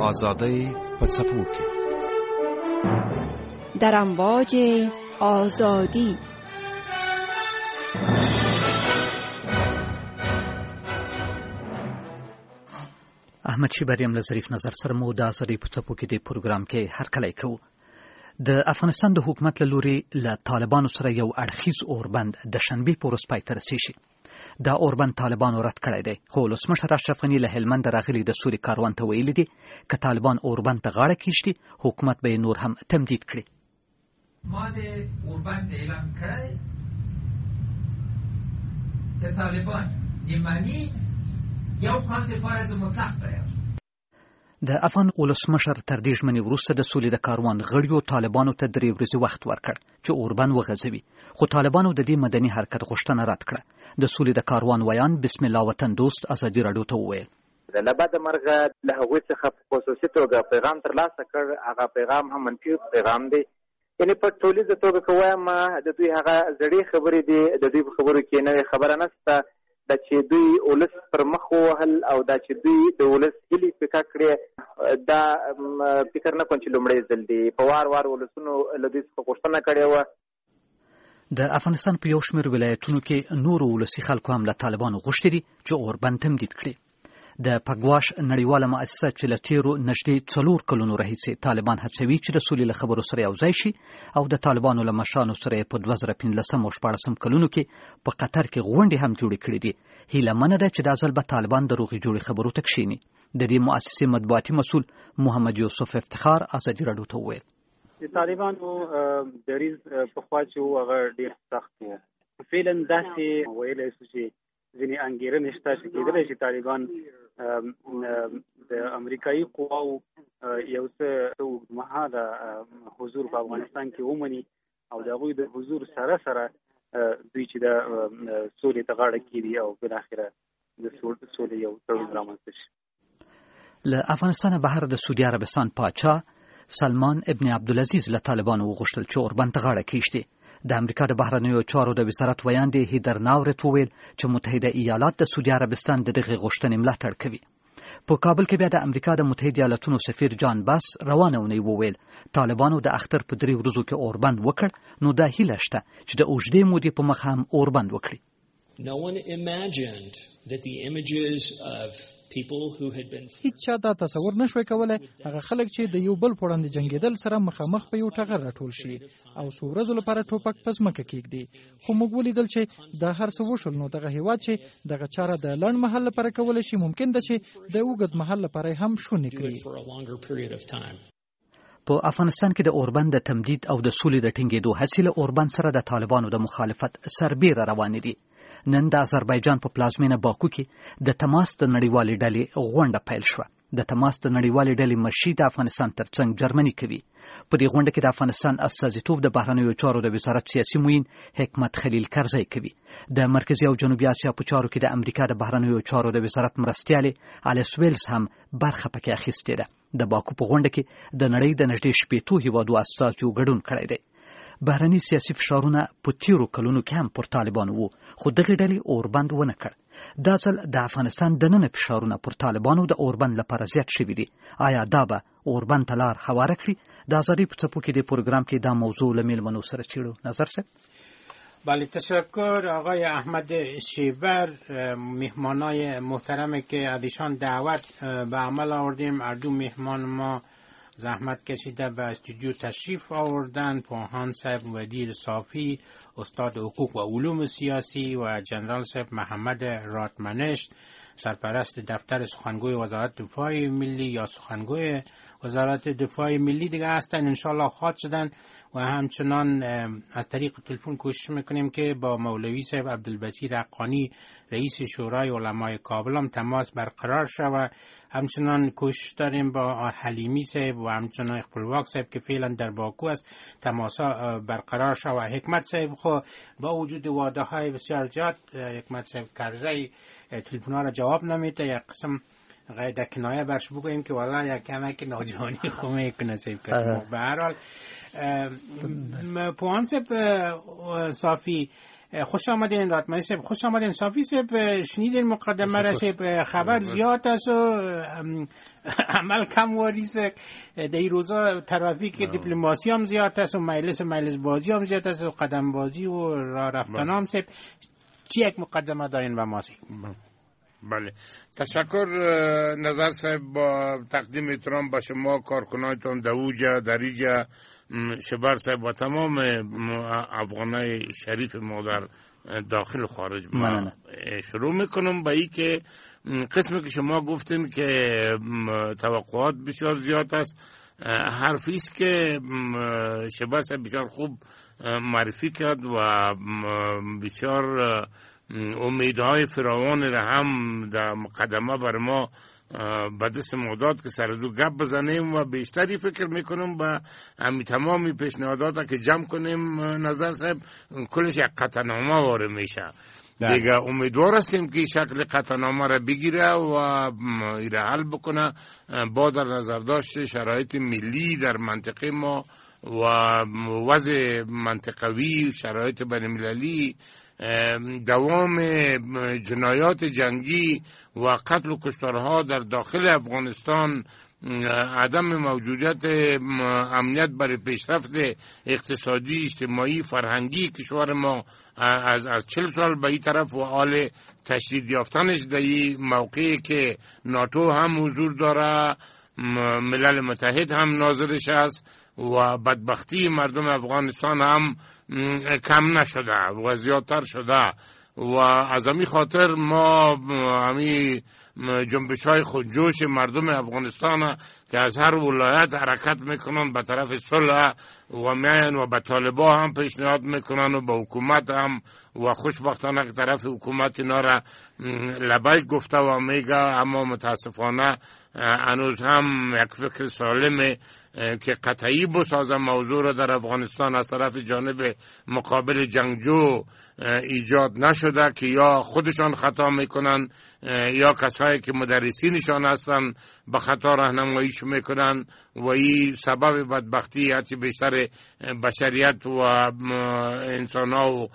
آزادی په څپو کې در امواج آزادی. احمد شیبریم له ظریف نظر سره مو د آزادۍ په څپو کې د پروګرام کې هرکلی کوو. د افغانستان د حکومت له لوري له طالبانو سره یو اړخیز اوربند د شنبې په ورځ پای ته رسیږي. دا اوربند طالبانو رد کړی دی، خو ولسمشر اشرف غني له هلمند راغلي د سولې کاروان ته ویلي دي که طالبان اوربند ته غاړه کیږدي حکومت به یې نور هم تمدید کړي. ما د اوربند اعلان کړی د طالبان یمنی یو کال دپاره زه مطلق پرېږدم. د افغان ولسمشر تر دې ژمنې وروسته د سولې د کاروان غړیو طالبانو ته 3 ورځې وخت ورکړ چې اوربند وغځوي، خو طالبانو د دې مدني حرکت غوښتنه رد کړه. د سولې د کاروان ویان بسم الله وطن دوست ازادي راډیو ته وویل له بعد مرغه له هغوی څخه په خصوصي توګه پیغام ترلاسه کړ. هغه پیغام هم منفي پیغام دی، یعنې په ټولیزه توګه که وایم د دوی هغه زړې خبرې دي، د دوی په خبرو کې نوې خبره نشته. دا چې دوی ولس پر مخ ووهل او دا چې دوی د ولس هیلې پیکه کړې، دا فکر نه کوم چې لومړی ځل دی. په وار وار ولسونو له دوی څخه غوښتنه کړې وه. د افغانستان په یو شمېر ولایتونو کې نورو ولسي خلکو هم له طالبانو غوښتي دي چې اوربند تمدید کړي. د پګواش نړیواله مؤسسه چې له تیرو نږدې 4 کلونو راهیسې طالبان هڅوي چې د سولې له خبرو سره یو ځای شي او د طالبانو له مشرانو سره په 2015 او 14 کلونو کې په قطر کې غونډې هم جوړې کړې دي. هیله منه ده چې دا ځل به طالبان د روغې جوړې خبرو ته کښیني. د دې مؤسسې مطبوعاتي مسؤل محمد یوسف افتخار ازادي راډیو ته وویل د طالبانو دریځ پخوا چې و هغه ډېر سخت و. فعلا داسې ویلی شو چې ځینې انګېرنې شته چې کېدلی شي طالبان د امریکایي قواو یو څه اوږدمهاله حضور په افغانستان کې ومني او د هغوی د حضور سره سره دوی چې د سولې ته غاړه کېږدي او بالاخره د سولې یو تړون رامنځته شي. له افغانستانه بهر د سعودي عربستان پاچا سلمان ابن عبدالعزیز له طالبانو وغوښتل چې اوربند ته غاړه کېږدي. د امریکا د بهرنیو چارو د وزارت ویاندې هیدر ناورت وویل چې متحده ایالات د سعودي عربستان د دغې غوښتنې ملاتړ کوي. په کابل کې بیا د امریکا د متحده ایالاتونو سفیر جان باس روانه اونۍ وویل طالبانو د اختر په 3 ورځو کې اوربند وکړ، نو دا هیله شته چې د اوږدې مودې په مخ هم اوربند وکړي. No one imagined that the images of people who had been هیڅ چا دا تصور نشوي کولای هغه خلک چې د یو بل په وړاندې جنگیدل سره مخامخ په یو ټغر راټول شي او څو ورځې لپاره ټوپک په ځمکه کېږدي. خو موږ ولیدل چې دا هر څه وشول، نو دغه هیواد چې دغه چاره د لنډ مهال لپاره کولی شي ممکن ده چې د اوږد مهال لپاره هم شونې کړي. په افغانستان کې د اوربند د تمدید او د سولې د ټینګېدو هڅې له اوربند سره د طالبانو د مخالفت سربیره روانې دي. نن د آذربایجان په پلازمینه باکو کې د تماس د نړیوالې ډلې غونډه پیل شوه. د تماس د نړیوالې ډلې مشري د افغانستان ترڅنګ جرمني کوي. په دې غونډه کې د افغانستان استازیتوب د بهرنیو چارو د وزارت سیاسي معین حکمت خلیل کرزی کوي. د مرکزي او جنوبي اسیا په چارو کې د امریکا د بهرنیو چارو د وزارت مرستیالې الیس ویلز هم برخه پکې اخیستې ده. د باکو په غونډه کې د نړۍ د نږدې 80 هیوادو استازو ګډون کړی دی. بهرني سیاسي فشارونه په تیرو کلونو کې هم پر طالبانو وو، خو دغې ډلې اوربند ونه کړ. دا ځل د افغانستان دننه فشارونه پر طالبانو د اوربند لپاره زیات شوي دي. آیا دا به اوربند ته لار هواره کړي؟ د آزادۍ په څپو کې د پروګرام کې دا موضوع له میلمنو سره څېړو. نظر صاحب. بله تشکر آقای احمد شیبر. مهمانای محترمی که ازشان دعوت به عمل آوردیم، اردو مهمان ما زحمت کشیده به استودیو تشریف آوردن. پوهان صاحب ودیر صافی، استاد حقوق و علوم سیاسی، و جنرال صاحب محمد راتمنشت، سرپرست دفتر سخنگوی وزارت دفاع ملی یا سخنگوی وزارت دفاع ملی دیگه هستن. انشالله خواهد شدن و همچنان از طریق تلفن کوشش میکنیم که با مولوی صاحب عبدالبصیر حقانی رئیس شورای علمای کابل هم تماس برقرار شود. همچنان کوشش داریم با حلیمی صاحب و همچنان اقبالواق صاحب که فعلا در باکو است تماس برقرار شود. حکمت صاحب خو با وجود وعده های بسیار زیاد حکمت صاحب کرزی تلفن ها را جواب نمیده. یک قسم غیر کنایه برش بگوییم که والا یک کمک ناجوانی خو میکنه صاحب کرد. به هر حال پوهان صاحب صافی خوش آمدین راتمنی صاحب. خوش آمدین صافی صاحب. شنیدین مقدمه را صاحب، خبر زیاد است و عمل کم واریست. در این روزا ترافیک دیپلماسی هم زیاد است و مجلس بازی هم زیاد است و قدم بازی و راه رفتن هم صاحب. چی یک مقدمه دارین و ما صاحب؟ بله، تشکر نظر صاحب. با تقدیم احترام به شما، کارکنانتون دوجا دریجا شبر صاحب و تمام افغانای شریف ما در داخل و خارج ما شروع میکنم به این که قسمی که شما گفتین که توقعات بسیار زیاد است، حرفی است که شبر صاحب بسیار خوب معرفی کرد و بسیار امیدهای فراوان را هم در مقدمه بر ما به دست ما داد که سر دو گپ بزنیم و بیشتری فکر میکنم به همی تمامی پیشنهادات که جمع کنیم. نظر صاحب کلش یک قطعنامه وارد میشه دیگه. امیدوار هستیم که شکل قطعنامه را بگیره و ایره حل بکنه با در نظر داشت شرایط ملی در منطقه ما و وضع منطقوی، شرایط بین المللی، دوام جنایات جنگی و قتل و کشتارها در داخل افغانستان، عدم موجودیت امنیت برای پیشرفت اقتصادی، اجتماعی، فرهنگی کشور ما از 40 سال به این طرف و حال تشدید یافتنش در این موقعی که ناتو هم حضور داره، ملل متحد هم ناظرش است و بدبختی مردم افغانستان هم کم نشده و زیادتر شده و از همین خاطر ما همین جنبش های خودجوش مردم افغانستان که از هر ولایت حرکت میکنن به طرف صلح و میان و به طالبا هم پیشنهاد میکنن و به حکومت هم و خوشبختانه که طرف حکومت اینا را لبیک گفته و میگه، اما متاسفانه هنوز هم یک فکر سالمه که قطعی بسازه موضوع را در افغانستان از طرف جانب مقابل جنگجو ایجاد نشده که یا خودشان خطا میکنن یا کسایی که مدرسینشان هستن به خطا راهنماییش میکنن و این سبب بدبختی هرچی بیشتر بشریت و انسان ها و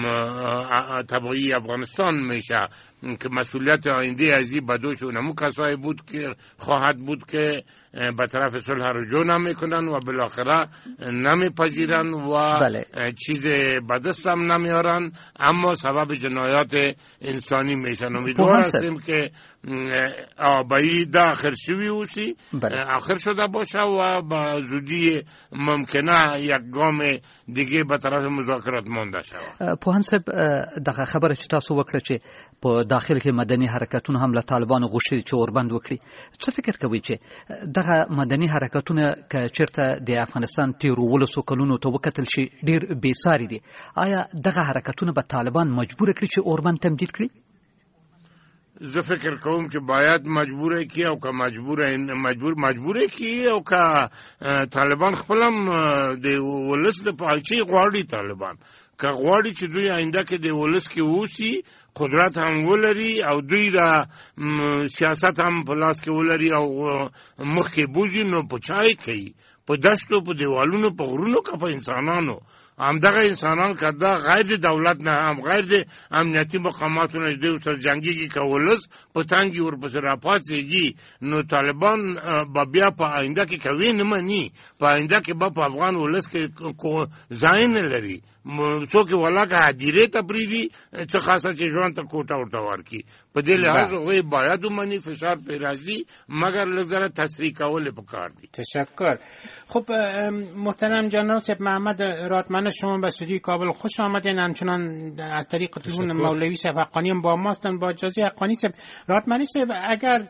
طبعی افغانستان میشه که مسئولیت آینده از این بدوشون همون کسایی بود که خواهد بود که به طرف صلح رجوع نمیکنن و بالاخره نمیپذیرن و چیز به دست هم نمیارن، اما سبب جنایات انسانی میشن. امیدوار هستیم که آبایی دا آخر شوی اوسی آخر شده باشه و با زودی ممکنه یک گام دیگه به طرف مذاکرات مانده شود. پوهان صاحب دغه خبره چې تاسو وکړه چې په داخل کې مدني حرکتونه هم له طالبانو غوښتي چې اوربند وکړي، څه فکر کوي چې دغه مدني حرکتونه که چیرته د افغانستان تیرو ولسو کلونو ته وکتل شي ډیر بې ساري دي، آیا دغه حرکتونه به طالبان مجبور کړي چې اوربند تمدید کړي؟ زه فکر کوم چې باید مجبور کی او که مجبور کی او که طالبان خپلم د ولس د پالچي غواړي. طالبان که غواړي چې دوی آینده کې د ولس کې اوسي، قدرت هم ولري او دوی را سیاست هم په لاس کې ولري او مخ کې بوزي، نو په چای کوي، په دشتو، په دیوالونو، په غرونو، که په انسانانو. همدغه انسانان که دا غیر دولت نه هم غیر د امنیتي مقاماتو نه دوی سره جنګيږي که ولس په تنګي ورپسې راپاڅېږي، نو طالبان به بیا په آینده کې کوي نه مني، په آینده کې به په افغان ولس کې ځای نه لري. څوک ولا که هدیرې ته پرېږدي څه خاصه چې ژوند ته کوټه ورته ورکړي. په دې لحاظ هغوی باید ومني، فشار پرې راځي، مګر لږ ذره تصریح کول یې پکار دي. تشکر. خب محترم جناب صاحب محمد راتمن، شما به استودیوی کابل خوش آمدین. همچنان از طریق تلفن مولوی صاحب حقانی هم با ماستن. با اجازه حقانی صاحب، راتمنی صاحب، اگر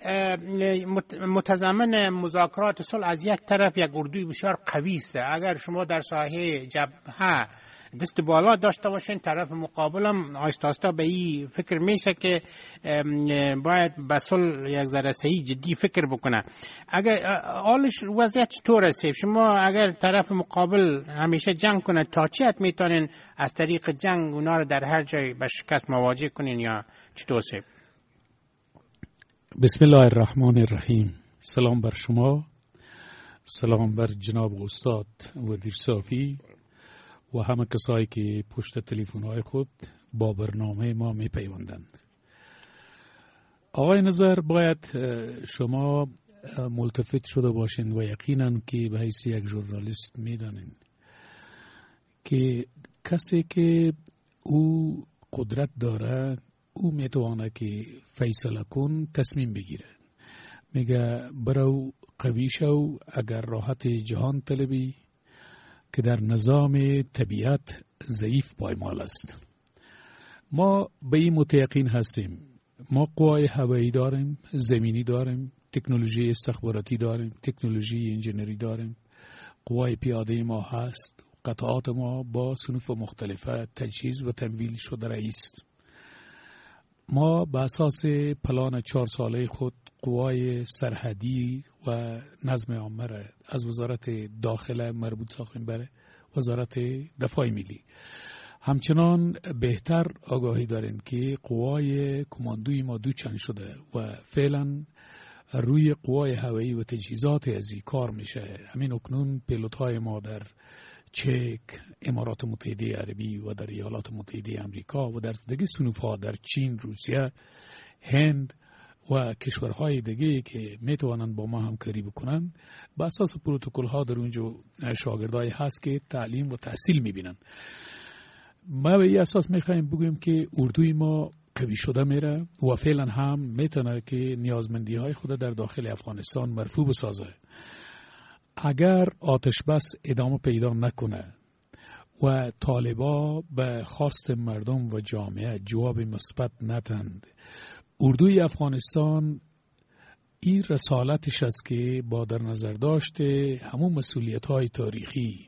متضمن مذاکرات صلح از یک طرف یک اردوی بسیار قوی است، اگر شما در ساحه جبهه دست بالا داشته باشین، طرف مقابل هم آهسته آهسته به این فکر میشه که باید به صلح یک ذره صحیح جدی فکر بکنه. اگر حالش وضعیت چطور است؟ شما اگر طرف مقابل همیشه جنگ کنه، تا چی حد میتونین از طریق جنگ اونا رو در هر جای به شکست مواجه کنین یا چطور است؟ بسم الله الرحمن الرحیم. سلام بر شما، سلام بر جناب استاد ودیر صافی و همه کسایی که پشت تلفن‌های خود با برنامه ما می‌پیوندند. آقای نظر، باید شما ملتفت شده باشین و یقینا که به حیث یک ژورنالیست میدانین که کسی که او قدرت داره او میتونه که فیصله کن تصمیم بگیره. میگه برو قوی شو اگر راحت جهان طلبی که در نظام طبیعت ضعیف پایمال است. ما به این متیقین هستیم. ما قوای هوایی داریم، زمینی داریم، تکنولوژی استخباراتی داریم، تکنولوژی انجینری داریم، قوای پیاده ما هست، قطعات ما با صنوف مختلفه تجهیز و تمویل شده است. ما به اساس پلان 4 ساله خود قوای سرحدی و نظم عامه را از وزارت داخله مربوط ساختیم بر وزارت دفاع ملی. همچنان بهتر آگاهی داریم که قوای کماندوی ما دوچند شده و فعلا روی قوای هوایی و تجهیزات ازی کار میشه. همین اکنون پیلوت های ما در چک، امارات متحده عربی و در ایالات متحده امریکا و در دیگه صنوف ها در چین، روسیه، هند و کشورهای دیگه که میتوانند با ما همکاری بکنن، با اساس پروتکل ها در اونجا شاگردای هست که تعلیم و تحصیل میبینن. ما به این اساس میخوایم بگویم که اردوی ما قوی شده میره و فعلا هم میتونه که نیازمندی های خود در داخل افغانستان مرفوع بسازه. اگر آتش بس ادامه پیدا نکنه و طالبا به خواست مردم و جامعه جواب مثبت ندهند، اردوی افغانستان این رسالتش است که با در نظر داشته همون مسئولیت های تاریخی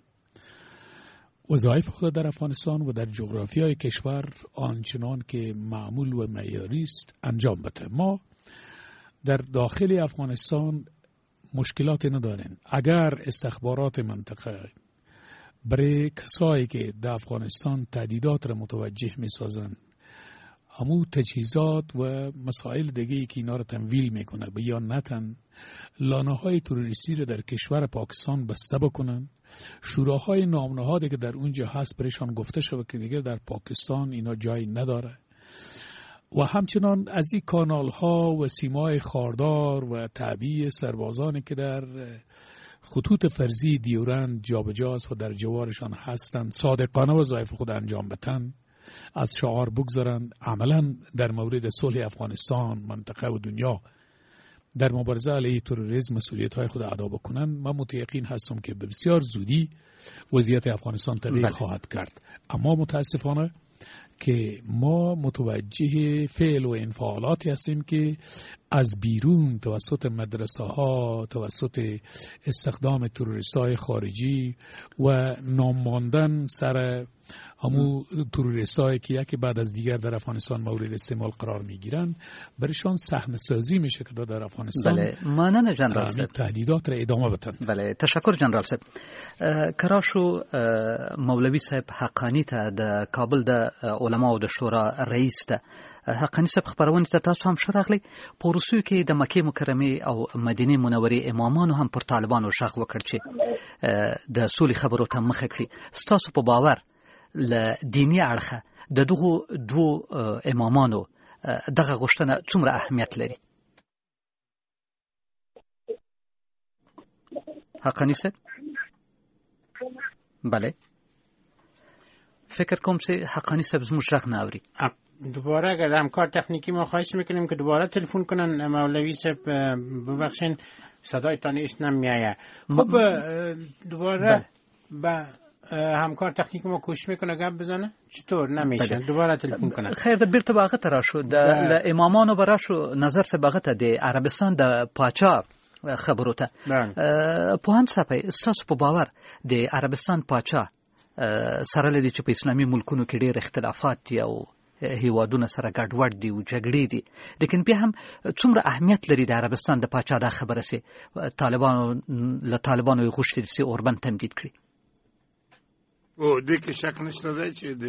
وظایف خود در افغانستان و در جغرافیای کشور آنچنان که معمول و معیاری است انجام بده. ما در داخل افغانستان مشکلات نداریم. اگر استخبارات منطقه برای کسایی که در افغانستان تهدیدات را متوجه می سازند همون تجهیزات و مسائل دیگه‌ای که اینا را تمویل میکنه به یا نتن لانه های تروریستی را در کشور پاکستان بسته بکنن، شوراهای نامنهادی که در اونجا هست برشان گفته شود که دیگه در پاکستان اینا جایی نداره و همچنان از این کانال ها و سیمای خاردار و تعبیه سربازانی که در خطوط فرضی دیورند جابجاست و در جوارشان هستند صادقانه وظایف خود انجام بدن، از شعار بگذارند عملا در مورد صلح افغانستان، منطقه و دنیا در مبارزه علیه تروریسم مسئولیت های خود ادا بکنن. من متیقین هستم که به بسیار زودی وضعیت افغانستان تغییر خواهد کرد. اما متاسفانه که ما متوجه فعل و انفعالاتی هستیم که از بیرون توسط مدرسه ها، توسط استخدام تروریست های خارجی و ناماندن سر همو تروریست هایی که یکی بعد از دیگر در افغانستان مورد استعمال قرار می گیرن برشان صحنه سازی میشه که در افغانستان بله مانن جنرال صاحب تهدیدات را ادامه بدن. بله تشکر جنرال صاحب. کراشو مولوی صاحب حقانی ته د کابل د علما او د شورا رئیس ته حقانی صاحب خبرونه ته تاسو هم شراغلی په روسیو کې د مکه مکرمه او مدینه منوره امامانو هم پر طالبانو شغ وکړ چې د سولې خبرو ته مخه کړي. ستاسو په باور ل دینی اړخه د دغه دوه امامانو دغه غوښتنه څومره اهمیت لري؟ حقانی صاحب بله فکر کوم چې حقانی صاحب زموږ غږ نه اوري. دوباره اگر همکار تکنیکی ما خواهش میکنیم که دوباره تلفن کنن. مولوی صاحب ببخشین صدایتان ایش نمیایه. خب دوباره با همکار تکنیکی ما کوشش میکنه گپ بزنه چطور نمیشه دوباره تلفن کنه. خیر د بیرته باغه تر شو د امامانو براشو نظر سبغه ته د عربستان د پاچا خبرو ته په هم صفه ستاسو په باور د عربستان پاچا سره لدی چې په اسلامي ملکونو کې ډېر اختلافات دي او هیوادونه سره ګډوډ دي او جګړې دي، لیکن بیا هم څومره اهمیت لري د عربستان د پاچا دا خبره سي طالبانو غوښتي سي اوربن تمدید کړي؟ او د کې شک نشته دی چې د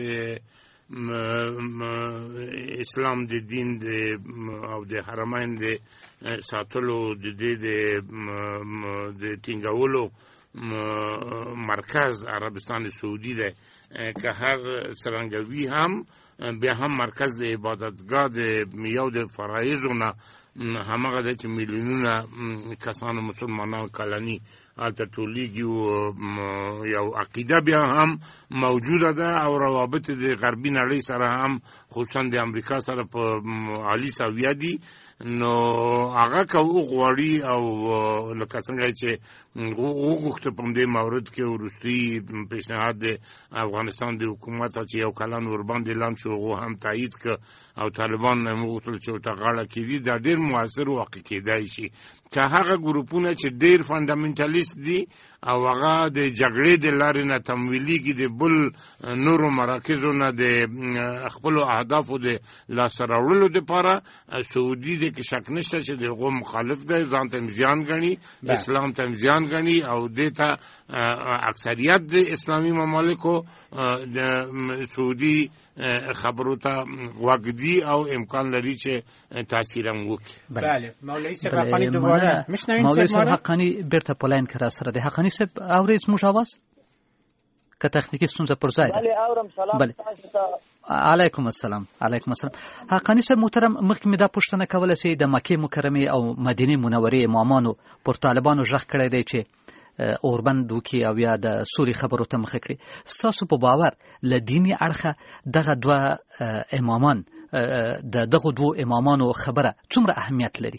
اسلام د دین او د حرمین د ساتلو د ټینګولو مرکز عربستان سعودي ده که هر سرنګوي هم بیا هم مرکز د عبادتګاه د یو د فرایضونه همغه د چې میلیونونه کسانو مسلمانان کلنی البته ټولېږي او یو عقیده بیا هم موجوده ده او روابط د غربي نړۍ سره هم خصوصا د امریکا سره په عالی سویه دي. نو هغه که وغواړي او لکه څنګه چې وغوښته په دې مورد کې وروستي پیشنهاد د افغانستان د حکومت چې یو کلن ورباندې اعلان شو هغه هم تایید کړ او طالبان هم وغوښتل چې ورته غاړه کېږدي. دا ډېر مؤثر واقع کېدای شي که هغه ګروپونه چې ډېر فانډامنټالیست دي او هغه د جګړې د لارې نه تمویلېږي د بل نورو مراکزو نه د خپلو اهدافو د لاسته راوړلو دپاره سعودي کې شک نشته چې د هغو مخالف دی، ځان ته زیان ګڼي، اسلام ته زیان ګڼي او دې ته اکثریت د اسلامي ممالکو د سعودي خبرو ته غوږ او امکان لري چې تاثیر هم وکړي. بله مولوی صاحب حقانی دوباره میشنوین؟ مولوی صاحب حقانی بیرته په لاین کې را سره دی. حقانی صاحب اورئ زموږ اواز؟ که تخنیکی ستونزه پر ځای ده. بله اورم. سلام تاسو ته. علیکم السلام. علیکم السلام. حقانی صاحب محترم، مخکې مې دا پوښتنه کوله چې د مکې مکرمې او مدینې منورې امامانو پر طالبانو غږ کړی دی چې اوربند وکړي او یا د سولې خبرو ته مخه کړي. ستاسو په باور له دیني اړخه دغه دوه امامان د دغه دوه امامانو خبره څومره اهمیت لري؟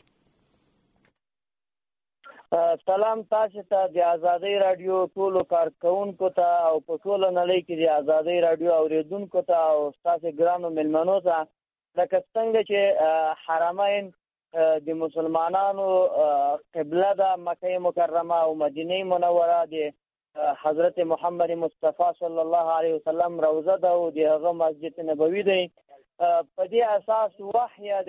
سلام تاسو ته د آزادۍ رادیو ټولو کارکونکو ته او په ټوله نړۍ کې د آزادۍ رادیو اوریدونکو ته او تاسو ګرانو مېلمنو ته. لکه څنګه چې حرمین د مسلمانانو قبله ده، مکه مکرمه او مدینه منوره د حضرت محمد مصطفی صلی الله علیه وسلم روضه ده او د هغه مسجد نبوي دی. په دې اساس وحی د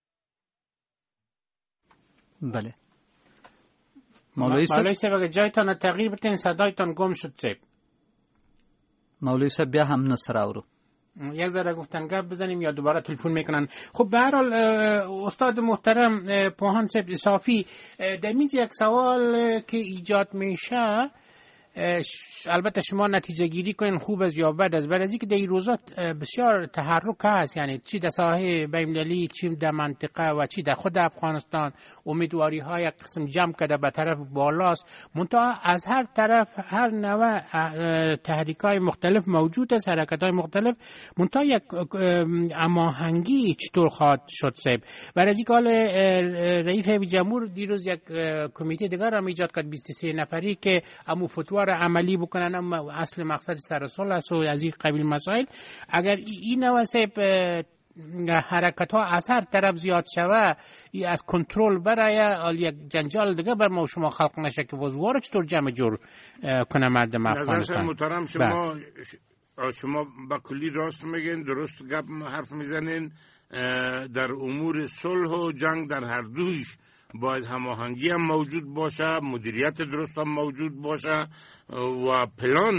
بله مولوی صاحب اگه جایتان تغییر بتین صدایتان گم شد صاحب. مولوی صاحب بیا هم نصر آورو یک ذره گفتن گپ بزنیم یا دوباره تلفن میکنن. خب به هر حال استاد محترم پوهان صاحب صافی، در اینجا یک سوال که ایجاد میشه، البته شما نتیجه گیری کنین خوب از یا بد از، برای اینکه در این روزات بسیار تحرک هست، یعنی چی در ساحه بین‌المللی، چی در منطقه و چی در خود افغانستان امیدواری های یک قسم جمع کرده به طرف بالاست. منتها از هر طرف هر نوع تحریک های مختلف موجود است، حرکت های مختلف، منتها یک هماهنگی چطور خواهد شد صاحب؟ برای اینکه حال رئیس جمهور دیروز یک کمیته دیگر را ایجاد کرد 23 نفری که امو فتوا عملی بکنن، اما اصل مقصد سر صلح است و از این قبیل مسائل. اگر این نوع حرکت ها از هر طرف زیاد شوه، از کنترل برای یک جنجال دیگه بر ما شما خلق نشه که وزوار چطور جمع جور کنه مردم افغانستان. محترم شما با کلی راست میگین، درست گپ حرف میزنین. در امور صلح و جنگ در هر دویش باید هماهنگی هم موجود باشه، مدیریت درست هم موجود باشه و پلان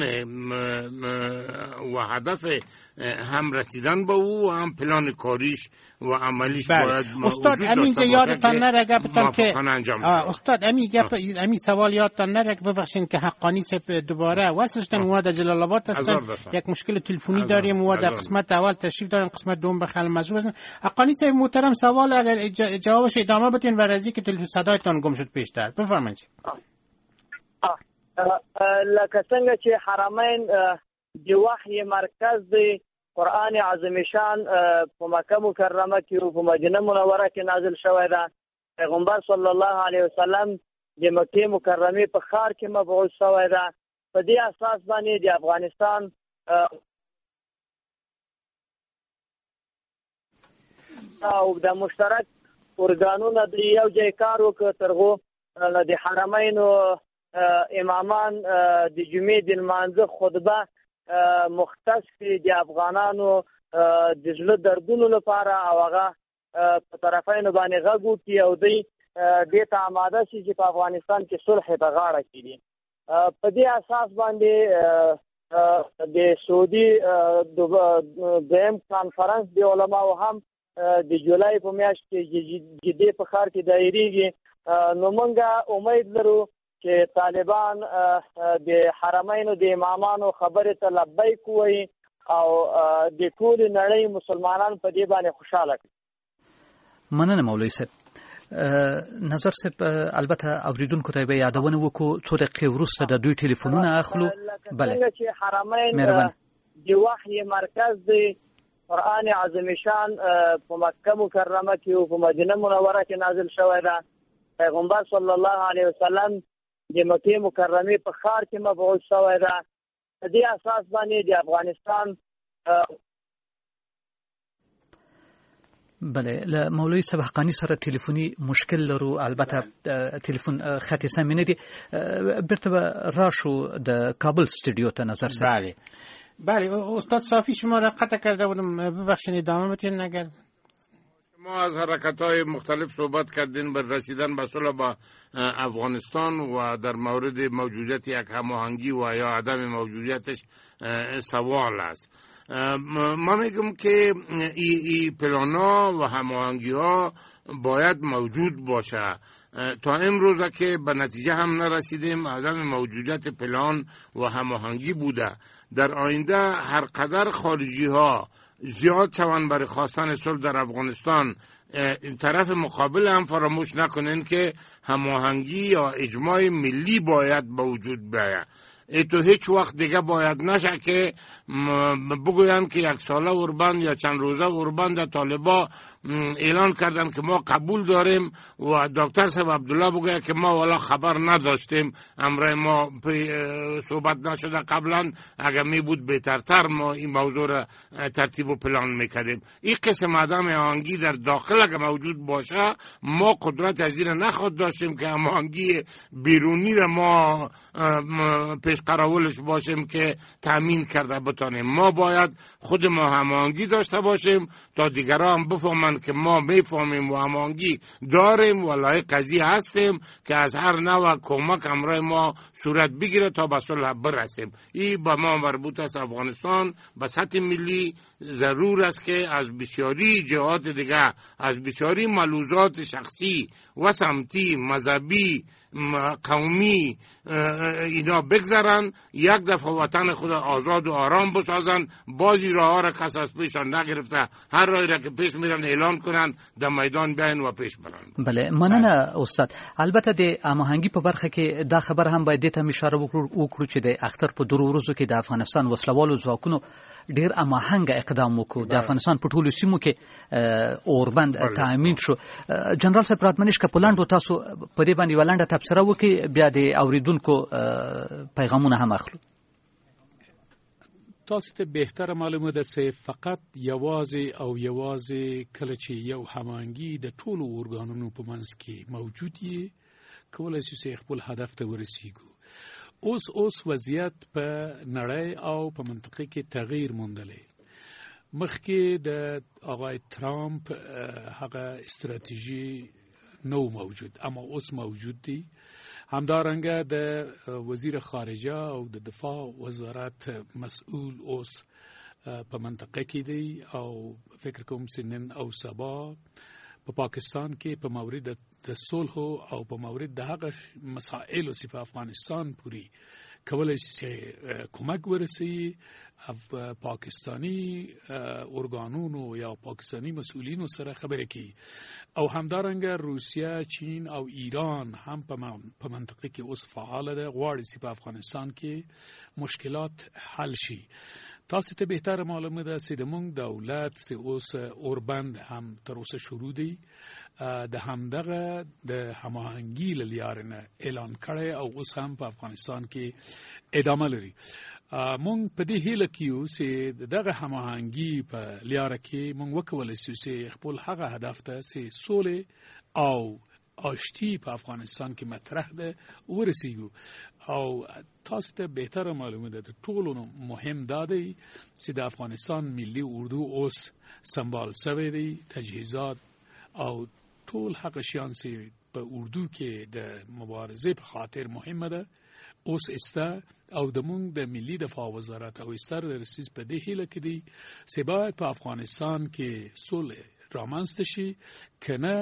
و هدف هم رسیدن به او و هم پلان کاریش و عملیش باید استاد امین یادتان نره گپتان که استاد امین سوال یادتان نره که ببخشین که حقانی صاحب دوباره وصلشتن ما در جلال آباد هستن، یک مشکل تلفنی داریم و در قسمت اول تشریف دارن، قسمت دوم بخل موضوع هستن. حقانی صاحب محترم سوال اگر جوابش ادامه بدین برای که صدایتان گم شد پیشتر بفرمایید. لکه څنګه چې حرمین د وحی مرکز دی، قرآن عظیم شان په مکه مکرمه کې او په مدینه منوره کې نازل شوی دی. پیغمبر صلی الله علیه وسلم د مکې مکرمه په ښار کې مبعوث شوی دی. په دې اساس باندې د افغانستان او د مشترک ارګانونو د یو ځای کار وکړ ترغو د حرمینو امامان د جمعې د لمانځه خطبه مختص د افغانانو د زړه دردونو لپاره او هغه په طرفینو باندې غږ وکړي او دوی دې ته آماده شي چې په افغانستان کې صلح په غاړه کړي. په دې اساس باندې د سعودي دویم کانفرنس د علماو هم د جولای په میاشت کې جدي په ښار کې دایریږي. نو موږ امید لرو چې طالبان د حرمینو د امامانو خبرې ته لبیک وایي او د ټولې نړۍ مسلمانان په دې باندې خوشاله کړي. مننه مولوي صاحب. نظر صاحب البته اوریدونکو ته به یادونه وکړو څو دقیقې وروسته د دوی ټلیفونونه اخلو. بله چې حرمین د وحی مرکز دی، قرآن عظیم شان په مکه مکرمه کې او په مدینه منوره کې نازل شوی ده. پیغمبر صلی الله علیه وسلم د مکه مکرمه په ښار کې مبعوث شوی ده. په دې اساس باندې د افغانستان بله له مولوي صاحب حقانی سره ټلیفوني مشکل لرو. البته ټلیفون خط سم نه دی. بیرته راشو د کابل استودیو ته نظر صاحب. بله استاد صافی شما را قطع کرده بودم، ببخشید ادامه بدین. اگر ما از حرکت‌های مختلف صحبت کردین بر رسیدن به صلح با افغانستان و در مورد موجودیت یک هماهنگی و یا عدم موجودیتش سوال است. ما میگم که ای پلانا و هماهنگی ها باید موجود باشه. تا امروز که به نتیجه هم نرسیدیم، عدم موجودیت پلان و هماهنگی بوده. در آینده هر قدر خارجی ها زیاد شوند برای خواستن صلح در افغانستان، طرف مقابل هم فراموش نکنین که هماهنگی یا اجماع ملی باید به وجود بیاید. تو هیچ وقت دیگه باید نشه که بگوین که یک ساله اوربند یا چند روزه اوربند طالبا اعلان کردن که ما قبول داریم و دکتر صاحب عبدالله بگوید که ما والا خبر نداشتیم، امر ما صحبت نشده قبلا، اگر می بود بهترتر ما این موضوع را ترتیب و پلان میکردیم. این قسم عدم هماهنگی در داخل اگر موجود باشه، ما قدرت از این نخواد داشتیم که هماهنگی بیرونی را ما پیش قراولش باشیم که تامین کرده بتانیم. ما باید خود ما هماهنگی داشته باشیم تا دیگران هم بفهمند که ما میفهمیم و هماهنگی داریم و لایق قضیه هستیم که از هر نوع کمک امرای ما صورت بگیره تا به صلح برسیم. این به ما مربوط است. افغانستان به سطح ملی ضرور است که از بسیاری جهات دیگه، از بسیاری ملحوظات شخصی و سمتی مذهبی قومی اینا بگذرن، یک دفعه وطن خود آزاد و آرام بسازن، بازی راه ها را کس از پیشان نگرفته، هر راهی را که پیش میرن اعلان کنن، در میدان بیاین و پیش برن. بله مننه استاد. البته د هماهنګي په برخه کې دا خبر هم باید ته اشاره وکړو چې د اختر په درو ورځو کې د افغانستان وسلوالو ځواکونو ډیر هماهنګ اقدام وکړو. د افغانستان په ټولو سیمو کې اوربند تامین شو. جنرال صاحب راتمنش کپلانډو تاسو په دې باندې ولانډه تبصره وکي، بیا د اوریدونکو پیغامونه هم اخلو. تاسو ته بهتره معلومه ده چې فقط یوازې او یوازې کله چې یو هماهنګي د ټولو اورګانونو په منځ کې موجود یي، کولای شي چې خپل هدف ته ورسیږو. اوس وضعیت په نړۍ او په منطقه کې تغییر موندلی. مخکې د آقای ترامپ هغه استراتیژي نو موجود، اما اوس موجود دی. همدارنګه د وزیر خارجه او د دفاع وزارت مسئول اوس په منطقه کې دی او فکر کوم چې نن او سبا په پاکستان کې په مورد د صلح او په مورد د هغه مسائل چې په افغانستان پوری کولای شي کومک ورسي پاکستانی ارګانونو یا پاکستانی مسؤلینو سره خبرې کوي. او همدارنګه روسیه، چین او ایران هم په منطقه کې اوس فعال ده، غواړي چې په افغانستان کې مشکلات حل شي. تاسو ته بهتره معلومه ده چې د مونږ دولت چې اوس اوربند هم تر اوسه شروع دی، د همدغه د هماهنګي لپاره نه اعلان کړی او اوس هم په افغانستان کې ادامه لري. مونږ په دې هیله کې یو چې دغه هماهنګي په لاره کې مونږ وکولای شو چې خپل هغه هدف ته چې سولې او آشتی په افغانستان کې مطرح ده ورسیږو. او تاسو ته بهتره معلومه ده ټولو مهم دا دی چې د افغانستان ملي اردو اوس سمبال شوی دی، تجهیزات او ټول هغه شیان چې په اردو کې د مبارزې په خاطر مهمه ده اوس استه. او د مونږ د ملي دفاع وزارت او استر رئیس په دې هیله کې دی چې باید په افغانستان کې صلح رامنځته شي، کنه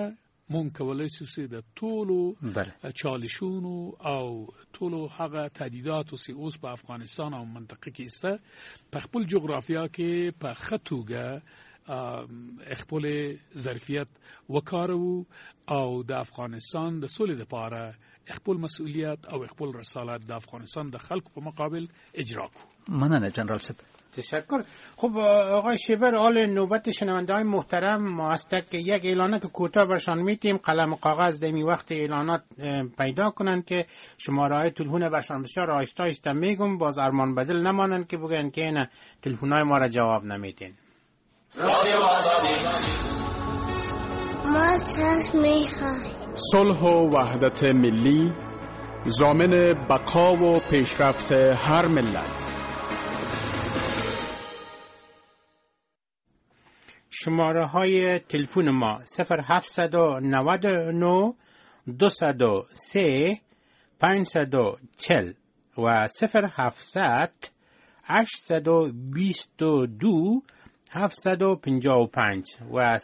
مونږ کولای شو چې د ټولو چالشونو او ټولو هغه تهدیداتو چې اوس په افغانستان او منطقه کې سته په خپل جغرافیا کې په خطوګه خپل ظرفیت وکارو او د افغانستان د سولې لپاره خپل مسؤلیت او خپل رسالت د افغانستان د خلکو په مقابل اجرا کو. مننه جنرال صاحب. تشکر. خب آقای شیبر، حال نوبت شنونده‌های محترم ما است که یک اعلانات کوتاه برشان میتیم قلم و کاغذ دمی وقت اعلانات پیدا کنن که شماره‌های تلفن برشان بسیار آهسته آهسته میگم، باز ارمان بدل نمانن که بگن که نه تلفن‌های ما را جواب نمیدین. رادیو آزادی. ما صلح میخوایم. صلح و وحدت ملی ضامن بقا و پیشرفت هر ملت. شماره های تلفن ما 0799 203 540 و 0700 822 755 و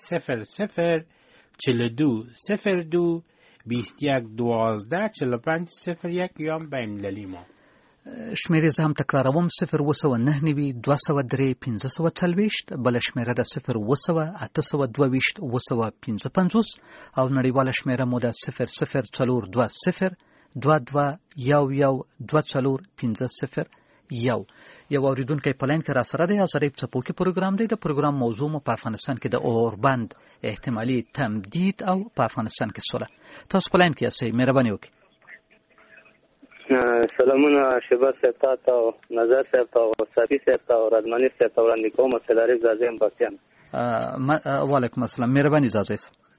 0042 02 21 12 45 01 یا بین‌المللی ما. شمیرې زه هم تکراروم 029 203 540 بل شمیره د 0 822 855 او نړیواله شمیره مو د 0042 22 11 24 501. یو اوریدونکی په لاین کې را سره دی. ظریف څپوکي پروګرام دی. د پروګرام موضوع مو په افغانستان کې د اوربند احتمالي تمدید او په افغانستان کې سوله. تاسو په لاین کې یاست، مهرباني وکړئ. سلامونه شباب صاحب ته او نظر صاحب ته او صافي صاحب ته او رضماني صاحب ته وړاندې کوم. سلام زازم باسیان. وعلیکم السلام. مهرباني زازم.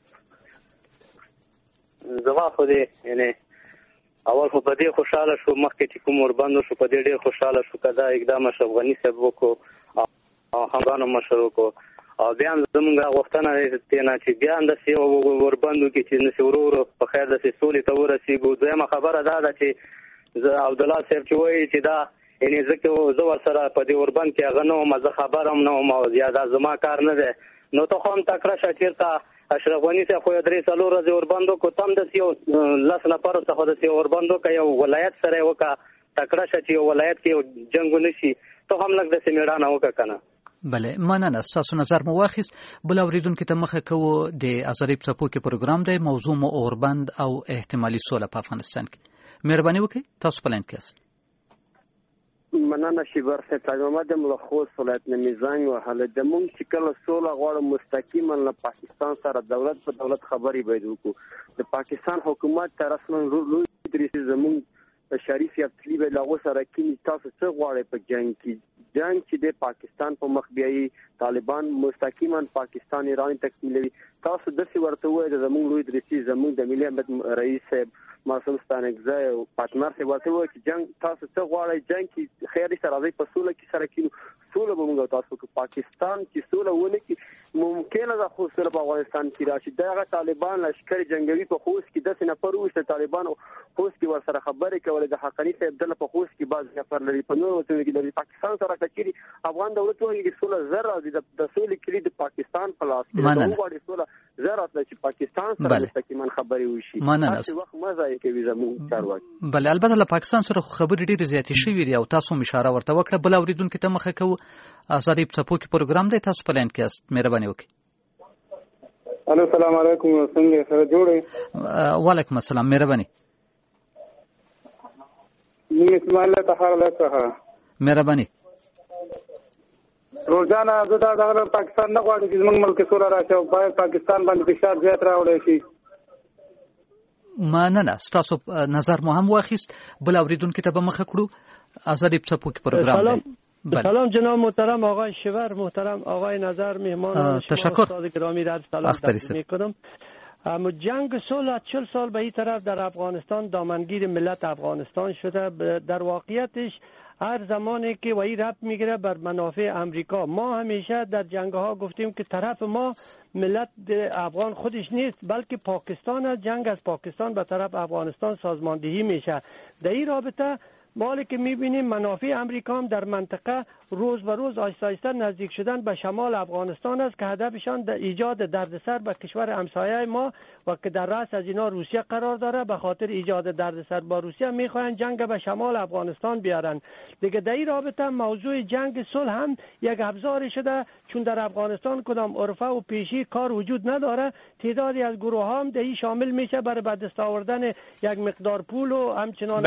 زما خو دې یعنی اول خو په دې خوشاله شو، مخکې چې کوم اوربند شو په دې ډېر خوشاله شو کدا اقدام افغاني صاحب وکړو او همغانو مشر وکړو او بیا زمونږ غوښتنه ده چې بیا د سی اوربندو کې چې نسی ورور په خیر د سولې ته ورسیږو. دویمه خبره ده چې عبد الله صاحب چې وایي چې دا یعنی ځکه زه ورسره په دې اوربند کې هغه نه وم، زه خبر هم نه وم او زیاده زما کار نه دی، نو ته خو هم تکړه شه چېرته اشرف غني صاحب خو 3-4 ورځې اوربند وکړو، ته هم داسې یو 10 نفرو څخه داسې اوربند وکړه، یو ولایت سره یې وکړه، تکړه شه چې یو ولایت کې جنګ ونه شي، ته هم لږ داسې مېړانه وکړه که نه. بله مننه. ستاسو نظر مو واخیست. بل اوریدونکي ته مخه کوو د ظریف څپوکي پروګرام دی. موضوع مو اوربند او احتمالي سوله په افغانستان کې. مهرباني وکړئ. تاسو په لاین کې یاست. مننه شیبر صاحب. پیغمبر د خوست ولایت نه میزان وهله د مونږ چې کله سوله غواړو مستقیما له پاکستان سره دولت په دولت خبرې باید وکړو. د پاکستان حکومت رسما لوی درې زمونږ شریف یابتلی به لاغو سره کې تاسو څه غواړئ په جنگ کې چې د پاکستان په مخ بیایي طالبان مستقیما پاکستان ایران تکمیلوي. تاسو داسې ورته وایي د زمونږ لوی درې زمونږ د ملي امنیت رئیس صاحب معصوم ستانکزی او پارتنر صاحب ورته وایي چې جنگ تاسو څه غواړئ جنگ کې خیر سره راځي په سوله کې سره کینو سوله به موږ تاسو کې پاکستان چې سوله ونه کې ممکنه ده خو سوله په افغانستان کې راشي. دغه طالبان لشکري جنگوي په خوست کې 10 نفر وشته طالبان خوست کې ورسره خبرې کولې د حقانی صاحب دله په خوست کې باز نفر لري په نور وطن کې لري. پاکستان سره کچري افغان دولت وایي چې سوله زر راځي د سولې کلید پاکستان په لاس کې ده. وګورئ سوله زر راځي چې پاکستان سره مستقیما خبرې وشي. هر وخت مزه یې کوي زموږ چارواکي. بله البته له پاکستان سره خبرې ډېرې زیاتې شوې دي او تاسو اشاره ورته وکړه. بل اوریدونکي ته مخه کوو. ظریف څپوکي پروګرام دی. تاسو په لاین کې یاست. مهرباني وکړئ. الو السلام علیکم. څنګه سره جوړې؟ وعلیکم السلام. مهرباني. اسماعیل ته حواله څه مهرباني. روزانه زه دا پاکستان نه غواړم چې زموږ ملک سوله راشي او باید پاکستان باندې فشار زیات راوړی شي. مننه. ستاسو نظر مو هم واخیست. بل اوریدونکي ته به مخه کړو. ظریف څپوکي پروګرام دی. سلام جناب محترم آقای شیبر، محترم آقای نظر، مهمان شما استاد گرامی را سلام تقدیم میکنم. جنگ صلح 40 سال به این طرف در افغانستان دامنگیر ملت افغانستان شده. در واقعیتش هر زمانی که وی ربط میگیره بر منافع امریکا. ما همیشه در جنگ ها گفتیم که طرف ما ملت افغان خودش نیست بلکه پاکستان است. جنگ از پاکستان به طرف افغانستان سازماندهی میشه. در این رابطه مالی که میبینیم منافع امریکا هم در منطقه روز به روز آهسته آهسته نزدیک شدن به شمال افغانستان است که هدفشان ایجاد دردسر به کشور همسایه ما و که در رأس از اینا روسیه قرار داره. به خاطر ایجاد دردسر با روسیه میخواین جنگ به شمال افغانستان بیارن. دیگه در این رابطه موضوع جنگ صلح هم یک ابزاری شده، چون در افغانستان کدام عرفه و پیشی کار وجود نداره. تعدادی از گروه ها هم در این شامل میشه برای به دست آوردن یک مقدار پول و همچنان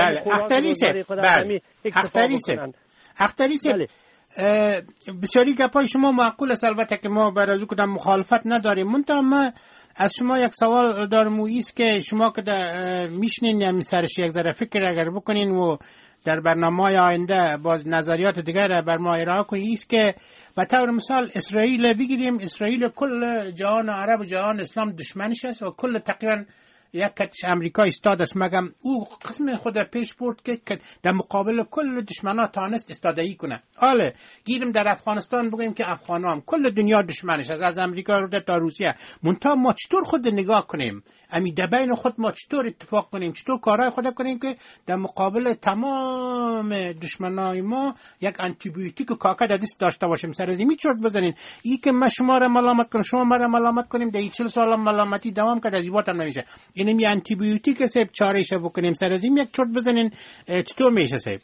اختریسه بسیاری گپای شما معقول است، البته که ما بر از او کدام مخالفت نداریم. منتها ما از شما یک سوال دارم، و ایست که شما که میشنین یا سرش یک ذره فکر اگر بکنین و در برنامه آینده باز نظریات دیگر بر ما ارائه کنید، ایست که به طور مثال اسرائیل بگیریم. اسرائیل کل جهان عرب و جهان اسلام دشمنش است و کل تقریبا یک کتش امریکا استاد است، مگم او قسم خود پیش برد که در مقابل کل دشمنا تانست استادایی کنه. حالا گیریم در افغانستان بگیم که افغانا هم کل دنیا دشمنش است، از امریکا رو تا روسیه. منتها ما چطور خود نگاه کنیم، امی دبین خود ما چطور اتفاق کنیم، چطور کارهای خود کنیم که در مقابل تمام دشمنای ما یک آنتی بیوتیک و کاکا در دست داشته باشیم، سر زمین چرت بزنین. این که ما شما را ملامت کنیم، شما ما را ملامت کنیم، در 40 سال ملامتی دوام کرد، از هم نمیشه. اینم آنتی بیوتیک سب چارهش بکنیم، سر زمین یک چرت بزنین، چطور میشه سب؟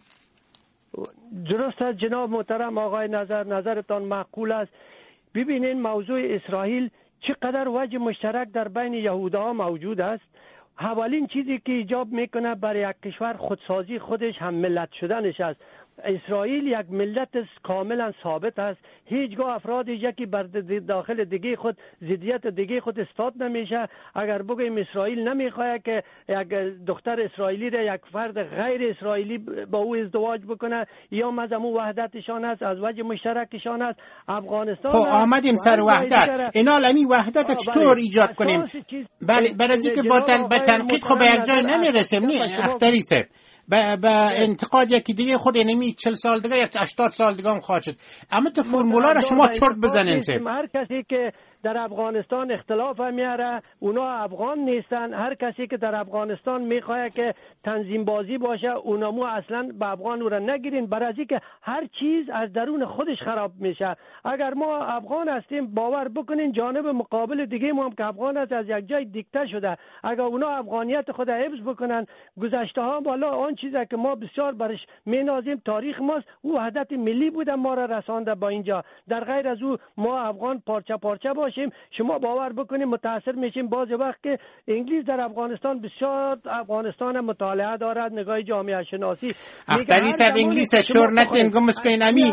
درست است جناب محترم آقای نظرتان معقول است. ببینین موضوع اسرائیل چقدر وجه مشترک در بین یهودها موجود است. اولین چیزی که ایجاب میکنه برای یک کشور خودسازی خودش هم ملت شدنش است. اسرائیل یک ملت کاملا ثابت است. هیچگاه افراد یکی بر داخل دیگه خود ضدیت دیگه خود استاد نمیشه. اگر بگیم اسرائیل نمیخواد که یک دختر اسرائیلی را یک فرد غیر اسرائیلی با او ازدواج بکنه، یا مزمو وحدتشان است، از وجه مشترکشان است. افغانستان خب آمدیم سر وحدت. اینا لمی وحدت چطور ایجاد کنیم؟ برای اینکه با تنقید خب به یک جای نمیرسیم. نه اختریسه با انتقاد یکی دیگه خود اینمی 40 سال دیگه یا 80 سال دیگه هم خواهد شد. اما تو فرمولا را شما چرت بزنین سه. هر کسی که در افغانستان اختلاف میاره اونا افغان نیستن. هر کسی که در افغانستان میخواه که تنظیم بازی باشه اونامو اصلا به افغان را نگیرین، برای اینکه هر چیز از درون خودش خراب میشه. اگر ما افغان هستیم باور بکنین جانب مقابل دیگه ما هم که افغان است از یک جای دیکته شده. اگر اونا افغانیت خود حفظ بکنن، گذشته ها والا آن چیزی که ما بسیار برش مینازیم تاریخ ماست، او وحدت ملی بوده ما را رسانده با اینجا. در غیر از او ما افغان پارچه پارچه باشیم شما باور بکنیم متاثر میشیم. باز وقت که انگلیس در افغانستان بسیار افغانستان مطالعه دارد، نگاه جامعه شناسی. اختری سب انگلیس شور نتین گمس کن امی.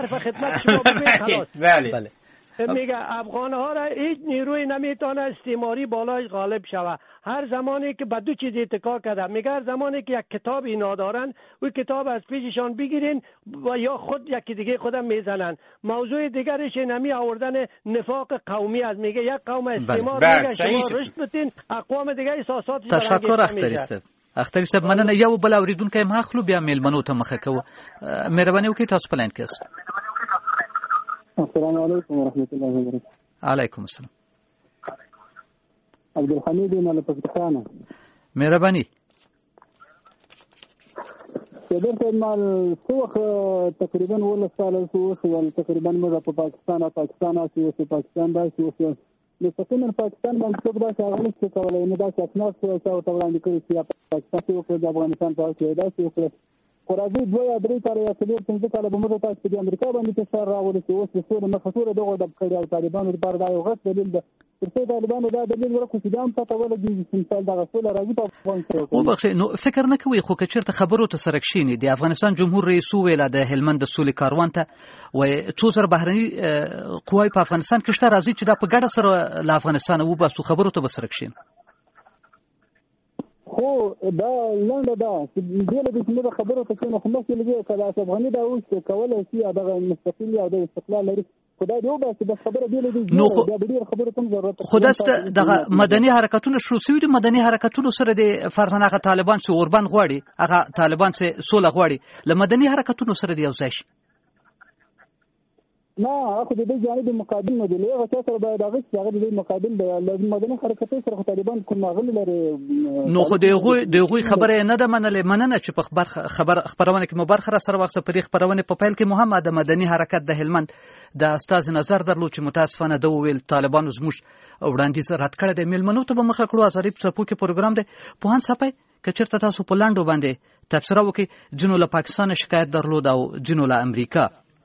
بله. میگه افغان ها را هیچ نیروی نمیتونه استعماری بالای غالب شوه. هر زمانی که به دو چیز اتکا کرده، میگه هر زمانی که یک کتاب اینا دارن و کتاب از پیششان بگیرین و یا خود یکی دیگه خودم میزنن. موضوع دیگرش نمی آوردن نفاق قومی از میگه یک قوم استعمار میگه شما رشد بتین اقوام دیگه احساسات تشکر اختری صاحب مننه. یو بل اوریدونکو ما خپل بیا میلمنو ته مخه کو مهرباني وکړئ تاسو په لاین کې است. السلام علیکم ورحمۃ اللہ وبرکاتہ. علیکم السلام. عبدالحمید مال پاکستان. مهرباني. صدر مال سوخ تقریبا ولا سال سوخ ول تقریبا موږ په پاکستان او پاکستان دا سوخ مستقیما پاکستان باندې څوک دا څنګه چې کولای نه دا چې اسناد څه او وړاندې کړی چې پاکستان او د افغانستان په اړه دا څه قرازي دوه درې کال یا څلور کال به موږ تاسو د امریکا باندې څه راغلی چې اوس څه نه خطر دغه د کړي او طالبانو لپاره دا یو غټ دلیل ده. چې طالبانو دا دلیل ورکو چې دا هم پته ولګي چې مثال دا رسول راځي په افغانستان. او بخښه نو فکر نه کوي خو کچرته خبرو ته سره کښینی د افغانستان جمهور رئیس ویل د هلمند د سولې کاروان ته و څو سره بهرني قوای په افغانستان کې شته راځي چې دا په ګډه سره له افغانستان او باسو خبرو ته بسره کښین. خو دا لنډه ده چې دغه د څه خبرو ته څنګه خو مخکې لګي کله افغاني دا اوس کولای شي دغه مستقل یا د استقلال لري. خدای دې وباسي بس خبره دی لګي نو خبره کوم ضرورت خداسته دغه مدني حرکتونه شروع شوي دي. مدني حرکتونو سره د فرزانه طالبان سو اوربان غواړي هغه طالبان سه سوله غواړي له مدني حرکتونو سره دی اوسای شي. نه اخو د دې جانب مقابل نه دی هغه څه سره باید هغه د مقابل د لازم مدني حرکتونو سره طالبان کوم غل لري نو خو دغه خبره نه ده مننه چې په خبرونه کې مبارخه را سره وخت په خبرونه په پیل کې محمد مدني حرکت د هلمند د استاد نظر درلود چې متاسفانه د ویل طالبانو زموږ وړاندیز رد کړی د میلمنو ته به مخه کړو ازریب څپو کې پروګرام دی پوهان صاحب کچرته تاسو په لاندو باندې تفسیر وکړي جنو له پاکستان شکایت درلود او جنو له امریکا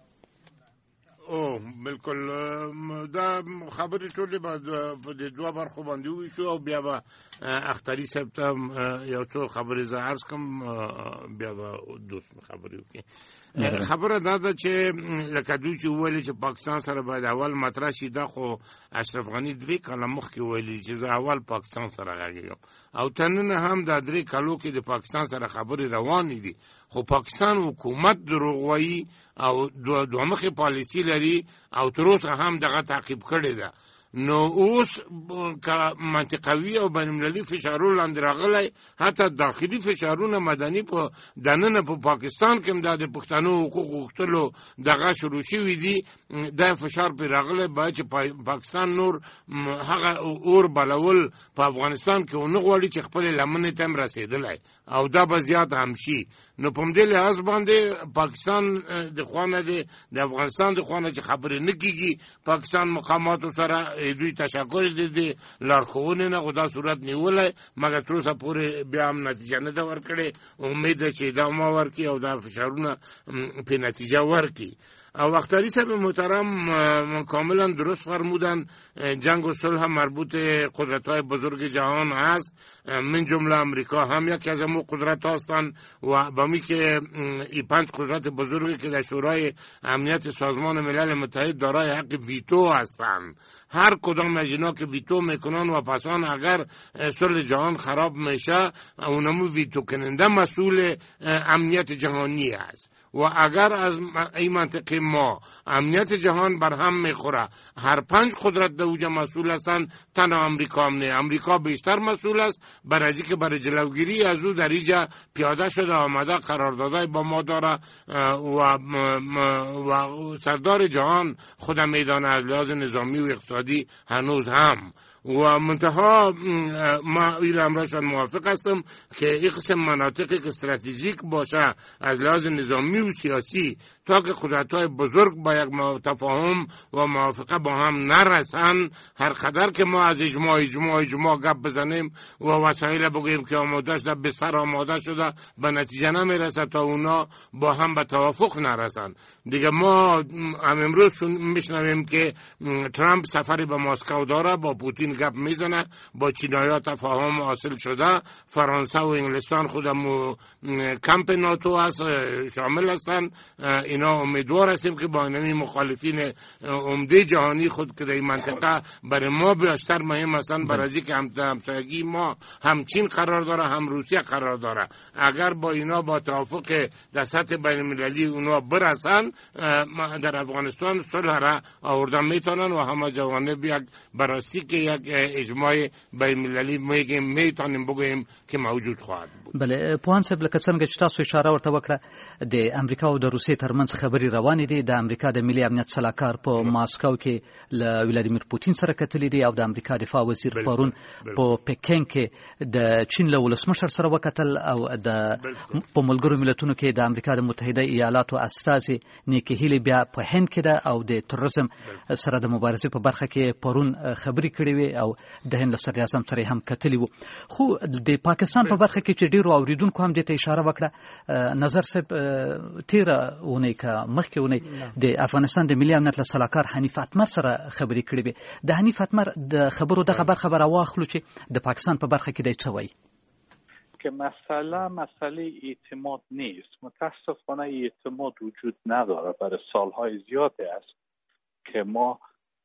بالکل دا خبرې ټولې په د دوه برخو باندې وشو او بیا به اختری صاحب ته یو څو خبرې زه عرض کوم بیا به دوست خبرې وکړي خبره دا ده چې لکه دوی چې وویل چې پاکستان سره باید اول مطرح شي دا خو اشرف غني 2 کاله مخکې ویلي چې زه اول پاکستان سره غږیږم او تننه هم دا 3 کالو کې د پاکستان سره خبرې روانې دي خو پاکستان حکومت دروغ وایي او دوه مخې پالیسي لري او تر اوسه هم دغه تعقیب کړی ده نو اوس که منطقوي او بین‌المللي فشارونه لاندې راغلی حتی داخلي فشارونه مدني په دننه په پاکستان کې هم د پښتنو حقوق غوښتلو دغه شروع شوي دي دا فشار پرې راغلی باید چې پاکستان نور هغه اور بلول په افغانستان کې ونه غواړي چې خپلې لمنې ته هم رسېدلی او دا به زیات هم شي نو په همدې لحاظ باندې پاکستان د خوا نه دی د افغانستان د خوا نه چې خبرې نه کېږي پاکستان مقاماتو سره دوی تشکر دي لارښوونې نه خو دا صورت نیولی مګر تر اوسه پورې بیا هم نتیجه نه ده ورکړې امید ده چې ادامه ورکړي او دا فشارونه پې نتیجه ورکړي او اختری صاحب محترم کاملا درست فرمودن جنگ و صلح مربوط قدرت‌های بزرگ جهان هست من جمله امریکا هم یکی از امو قدرت هستند و بامی که این 5 قدرت بزرگی که در شورای امنیت سازمان ملل متحد دارای حق ویتو هستند هر کدام از اینا که ویتو میکنن و پسان اگر صلح جهان خراب میشه اونمو ویتو کننده مسئول امنیت جهانی است و اگر از این منطقه ما امنیت جهان بر هم میخوره هر 5 قدرت در اوجه مسئول هستند تنها امریکا هم نه امریکا بیشتر مسئول است برای که برای جلوگیری از او در اینجا پیاده شده آمده قراردادهای با ما داره و سردار جهان خود میدانه از لحاظ نظامی و اقتصادی هنوز هم و منتها ما این امرشان موافق هستم که این قسم مناطقی که استراتژیک باشه از لحاظ نظامی و سیاسی تا که قدرت‌های بزرگ با یک تفاهم و موافقه با هم نرسن هر قدر که ما از اجماع گپ بزنیم و وسایل بگوییم که آماده شده بستر آماده شده به نتیجه نمیرسه تا اونا با هم به توافق نرسن دیگه ما امروز میشنویم که ترامپ سفری به مسکو داره با پوتین گپ میزنه با چینایی‌ها تفاهم حاصل شده فرانسه و انگلستان خودمو کمپ ناتو هست شامل هستن اینا امیدوار هستیم که با اینمی مخالفین عمده جهانی خود که در این منطقه برای ما بیشتر مهم هستن برای که همسایگی ما هم چین قرار داره هم روسیه قرار داره اگر با اینا با توافق در سطح بین المللی اونا برسن در افغانستان صلح را آوردن میتونن و همه جوانب یک براستی که یک اجماع بین المللی میتونیم بگوییم که موجود خواهد بود. بله پوهان صاحب لکه څنګه چې تاسو اشاره ورته وکړه د امریکا او د روسیې ترمنځ خبري روانې دي د امریکا د ملي امنیت سلاکار په ماسکو کې له ولادیمیر پوتین سره کتلې دي او د امریکا دفاع وزیر پرون په پکین کې د چین له ولسمشر سره وکتل او د په ملګرو ملتونو کې د امریکا د متحده ایالاتو استازي نیکی هیلی بیا په هند کې ده او د تروریزم سره د مبارزې په برخه کې پرون خبري کړې وي او د هند صدر اعظم سره هم کتلې وو خو د پاکستان په برخه کې چې ډیرو اوریدونکو هم دې ته اشاره وکړه نظر صاحب تیره اونۍ که مخکې اونۍ د افغانستان د ملي امنیت له سلاکار حنیف اتمر سره خبرې کړې وې د حنیف اتمر د خبرو دغه برخه به راواخلو چې د پاکستان په برخه کې دی څه وایي که مسئله اعتماد نیست متاسفانه اعتماد وجود نداره برای سالهای زیاده است که ما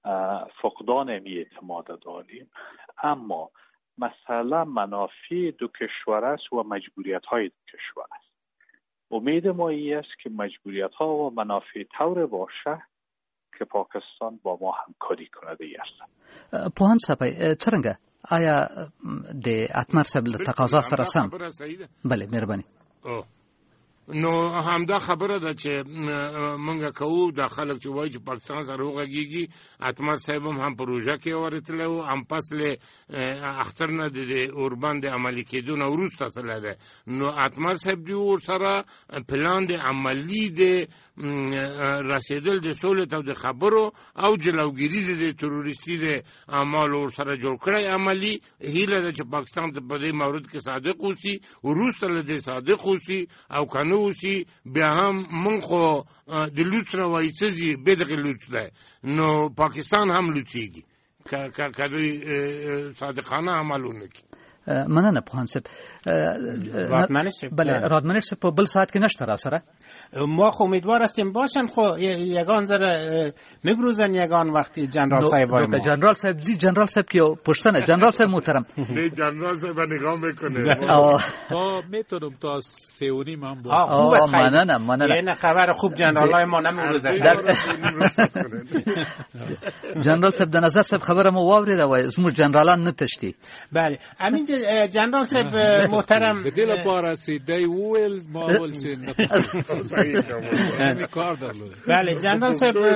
فقدان اعتماد داریم اما مسئله منافع دو کشور است و مجبوریت های دو کشور است امید ما این است که مجبوریت ها و منافع طور باشه که پاکستان با ما همکاری کننده است پوهان صاحب څنګه آیا د اتمر صاحب له تقاضا سره سم بله مهرباني نو همدا خبره ده چې مونږ کوو د خلک چې وایي چې پاکستان سره وغږیږي. اتمر صاحب هم پروژه کې ورتلو هم فصل اختر نه د اوربند عملی کېدو نه وروسته تللی ده. نو اتمر صاحب دی ور سره پلان د عملی د رسیدل د سولې او د خبرو او جلوګیری د تروریستي د اعمال ور سره جوړ کړی عملی. هیله ده چې پاکستان په دې مورد کې صادق اوسي، وروسته له دې صادق اوسي او کنه اوسي بیا هم مونږ خو د لوڅ روایتزي به دغه لوڅ ده. نو پاکستان هم لوڅيږي که دوی صادقانه عملونه کوي. مننه پوهان صاحب. بله رادمنش صاحب په بل ساعت کې نشته را سره. ما خو امیدوار هستیم باشن. خو یگان ذره میگروزن یگان وقتی جنرال صاحب ما جنرال صاحب زی جنرال صاحب که پشتنه جنرال صاحب محترم نه جنرال صاحب نگاه میکنه. تا میتونم تا 3:30 هم باشه. مننه یه خبر خوب جنرالای ما نمیگروزن. جنرال صاحب د نظر صاحب خبره مو واورید او زموږ جنرالان نه تشتي. بله همین جنرال صاحب محترم به دل پارسی دی ویل ما ول سین بله جنرال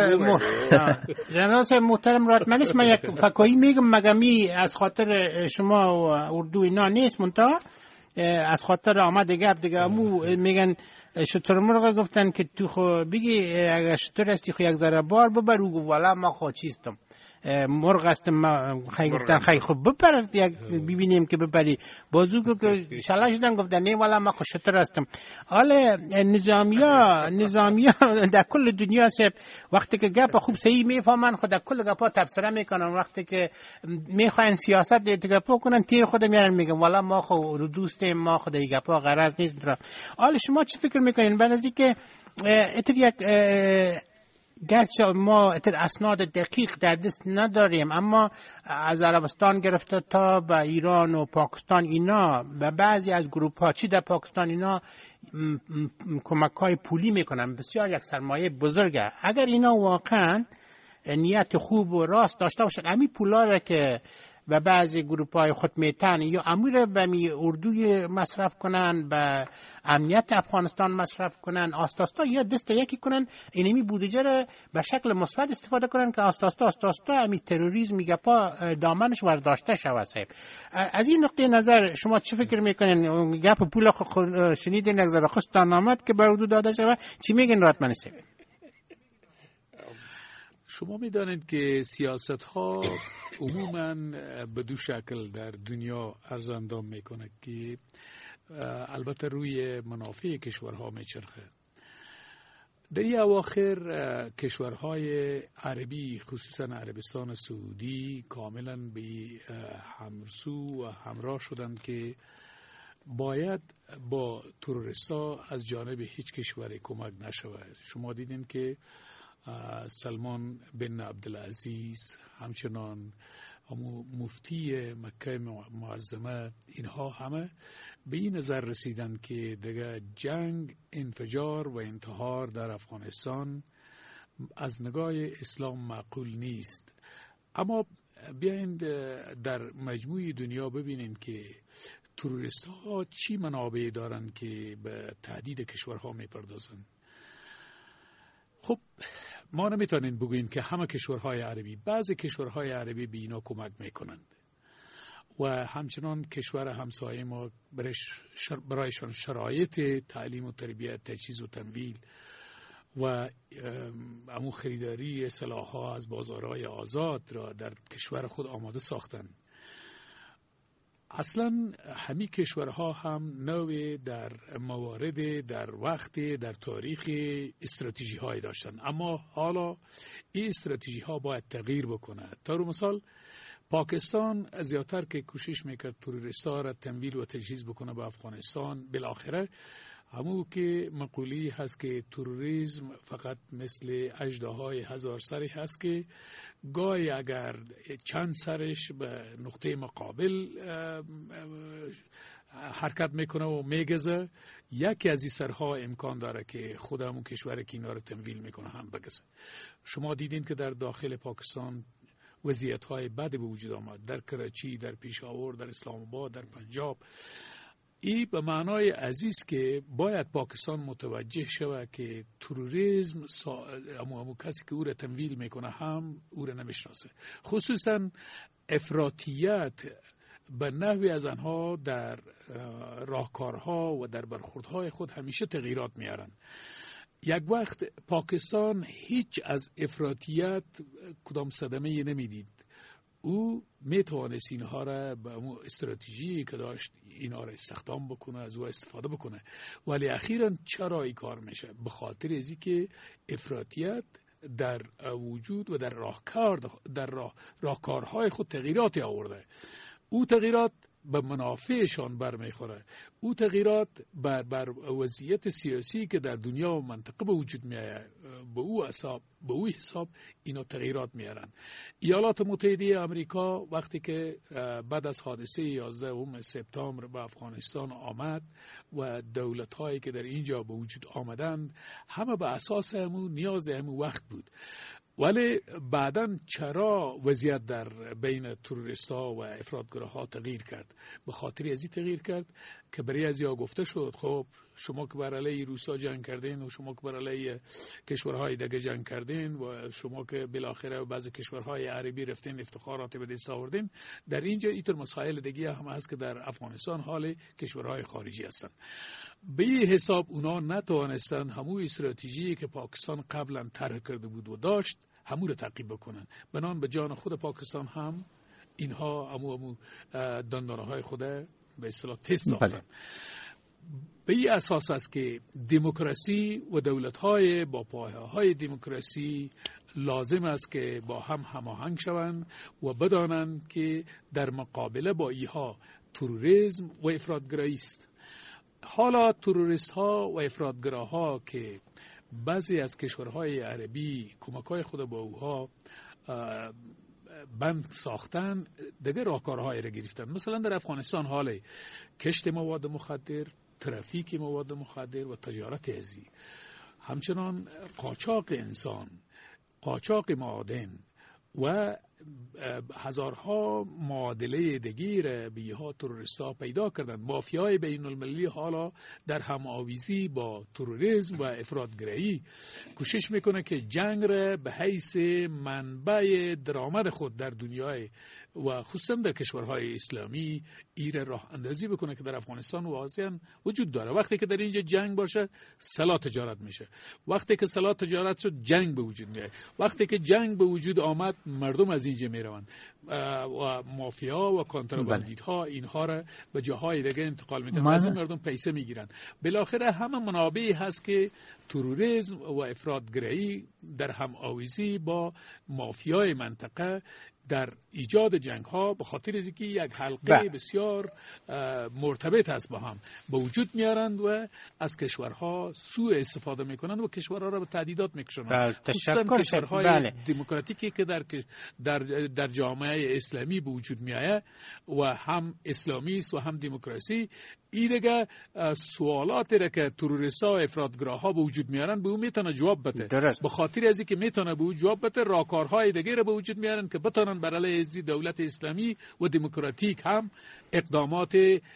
صاحب محترم راتمنش من یک فکایی میگم مگمی از خاطر شما و اردو اینا نیست منتها از خاطر آمد گپ دیگه مو میگن شتر مرغ گفتن که تو خو بگی اگه شتر هستی خو یک ذره بار ببر و والا ما خو چیستم مرغ هستم خیلی گفتن خیلی خوب بپر یک ببینیم که بپری بازو که شلا شدن گفتن نه والا ما خو شتر هستم. حالا نظامیا در کل دنیا سب وقتی که گپ خوب صحیح میفهمن خود کل گپا تبصره میکنن. وقتی که میخواین سیاست گپا کنن تیر خود میارن میگن والا ما خو دوستیم ما خود این گپا غرض نیست. حالا شما چی فکر میکنین؟ به نظر که اتر یک گرچه ما اسناد دقیق در دست نداریم اما از عربستان گرفته تا به ایران و پاکستان اینا و بعضی از گروپ ها چی در پاکستان اینا کمک های پولی میکنن. بسیار یک سرمایه بزرگه. اگر اینا واقعا نیت خوب و راست داشته باشن همین پولا را که و بعضی گروپ های خود میتن یا امور به اردوی مصرف کنن به امنیت افغانستان مصرف کنن آستاستا یا دست یکی کنن اینمی بودجه را به شکل مثبت استفاده کنن که آستاستا همی تروریسم میگه پا دامنش ورداشته شود. صاحب از این نقطه نظر شما چه فکر میکنین؟ گپ پول شنیدین یک ذره خوشتان آمد که به اردو داده شود چی میگین راتمن صاحب؟ شما میدانید که سیاست ها عموما به دو شکل در دنیا عرض اندام میکنه که البته روی منافع کشورها میچرخه. در این اواخر کشورهای عربی خصوصا عربستان سعودی کاملا به همسو و همراه شدند که باید با تروریستا از جانب هیچ کشوری کمک نشود. شما دیدین که سلمان بن عبدالعزیز همچنان مفتی مکه معظمه اینها همه به این نظر رسیدند که دیگه جنگ، انفجار و انتحار در افغانستان از نگاه اسلام معقول نیست. اما بیایید در مجموع دنیا ببینید که تروریست ها چی منابعی دارند که به تهدید کشورها میپردازند. خب ما نمیتونیم بگوییم که همه کشورهای عربی، بعضی کشورهای عربی به اینا کمک میکنند و همچنان کشور همسایه ما برایشان شرایط تعلیم و تربیت، تجهیز و تمویل و امو خریداری سلاح‌ها از بازارهای آزاد را در کشور خود آماده ساختند. اصلا همین کشورها هم نوع در موارد، در وقت، در تاریخ استراتژی های داشتن، اما حالا این استراتژی ها باید تغییر بکنه. تا رو مثال پاکستان زیادتر که کوشش میکرد تروریستا را تمویل و تجهیز بکنه به افغانستان، بالاخره همون که مقولی هست که تروریسم فقط مثل اژدهای هزار سری هست که گاهی اگر چند سرش به نقطه مقابل حرکت میکنه و میگزه، یکی از این سرها امکان داره که خود همون کشور که اینا رو تمویل میکنه هم بگزه. شما دیدین که در داخل پاکستان وضعیت‌های بد به وجود آمد، در کراچی، در پیشاور، در اسلام آباد، در پنجاب. این به معنای عزیز که باید پاکستان متوجه شود که تروریسم امو کسی که او را تمویل میکنه هم او را نمیشناسه. خصوصا افراطیت به نحوی از آنها در راهکارها و در برخوردهای خود همیشه تغییرات میارن. یک وقت پاکستان هیچ از افراطیت کدام صدمه نمیدید. او میتوانست اینها را به اون استراتژی که داشت اینها را استخدام بکنه، از او استفاده بکنه، ولی اخیراً چرا این کار میشه؟ به خاطر ازی که افراطیت در وجود و در راهکارهای خود تغییرات آورده. او تغییرات به منافعشان برمیخوره. او تغییرات بر وضعیت سیاسی که در دنیا و منطقه به وجود میآید به او حساب اینا تغییرات میارن. ایالات متحده آمریکا وقتی که بعد از حادثه 11 سپتامبر به افغانستان آمد و دولت هایی که در اینجا به وجود آمدند همه به اساس همون نیاز همون وقت بود. ولی بعداً چرا وضعیت در بین تروریست ها و افراطگراه ها تغییر کرد؟ به خاطر ازی تغییر کرد که برای ازیا گفته شد خب شما که بر علیه روسا جنگ کردین و شما که بر علیه کشورهای دیگه جنگ کردین و شما که بالاخره بعضی کشورهای عربی رفتین افتخارات به دست آوردین، در اینجا اینطور مسائل دیگه هم هست که در افغانستان حال کشورهای خارجی هستند. به این حساب اونا نتوانستند همون استراتژی که پاکستان قبلا طرح کرده بود و داشت همون رو تعقیب بکنن. بنان به جان خود پاکستان هم اینها همون دندانه های خود به اصطلاح تست ساختن. به این اساس است که دموکراسی و دولت های با پایه های دموکراسی لازم است که با هم هماهنگ شوند و بدانند که در مقابله با اینها تروریسم و افراطگرایی است. حالا تروریست ها و افراطگراه ها که بعضی از کشورهای عربی کمک‌های خود با اوها بند ساختن دیگه راهکارهای را گرفتن. مثلا در افغانستان حال کشت مواد مخدر، ترافیک مواد مخدر و تجارت ازی، همچنان قاچاق انسان، قاچاق معادن و هزارها معادله دیگر بیها تروریستا پیدا کردند. مافیای بین المللی حالا در هم‌آویزی با تروریسم و افراطگرایی کوشش میکنه که جنگ را به حیث منبع درآمد خود در دنیای و خصوصا در کشورهای اسلامی ایره راه اندازی بکنه که در افغانستان واضحا وجود داره. وقتی که در اینجا جنگ باشه سلاح تجارت میشه، وقتی که سلاح تجارت شد جنگ به وجود میاد، وقتی که جنگ به وجود آمد مردم از اینجا میروند و مافیا و کانترباندیست‌ها اینها را به جاهای دیگه انتقال میدن، از این مردم پیسه میگیرن. بالاخره همه منابعی هست که تروریسم و افراطگرایی در هم‌آویزی با مافیای منطقه در ایجاد جنگ ها به خاطر از اینکه یک حلقه بسیار مرتبط است با هم به وجود میارند و از کشورها سوء استفاده میکنند و کشورها را به تهدیدات میکشونند. خصوصا کشورهای دموکراتیکی که در جامعه اسلامی به وجود میآید و هم اسلامی است و هم دموکراسی، این دیگه سوالاتی را که تروریستا و افراطگراه ها به وجود میارن به اون میتونه جواب بده. به خاطر از اینکه میتونه به اون جواب بده راهکارهای دیگه را به وجود میارن که بتونن بر علیه دولت اسلامی و دموکراتیک هم اقدامات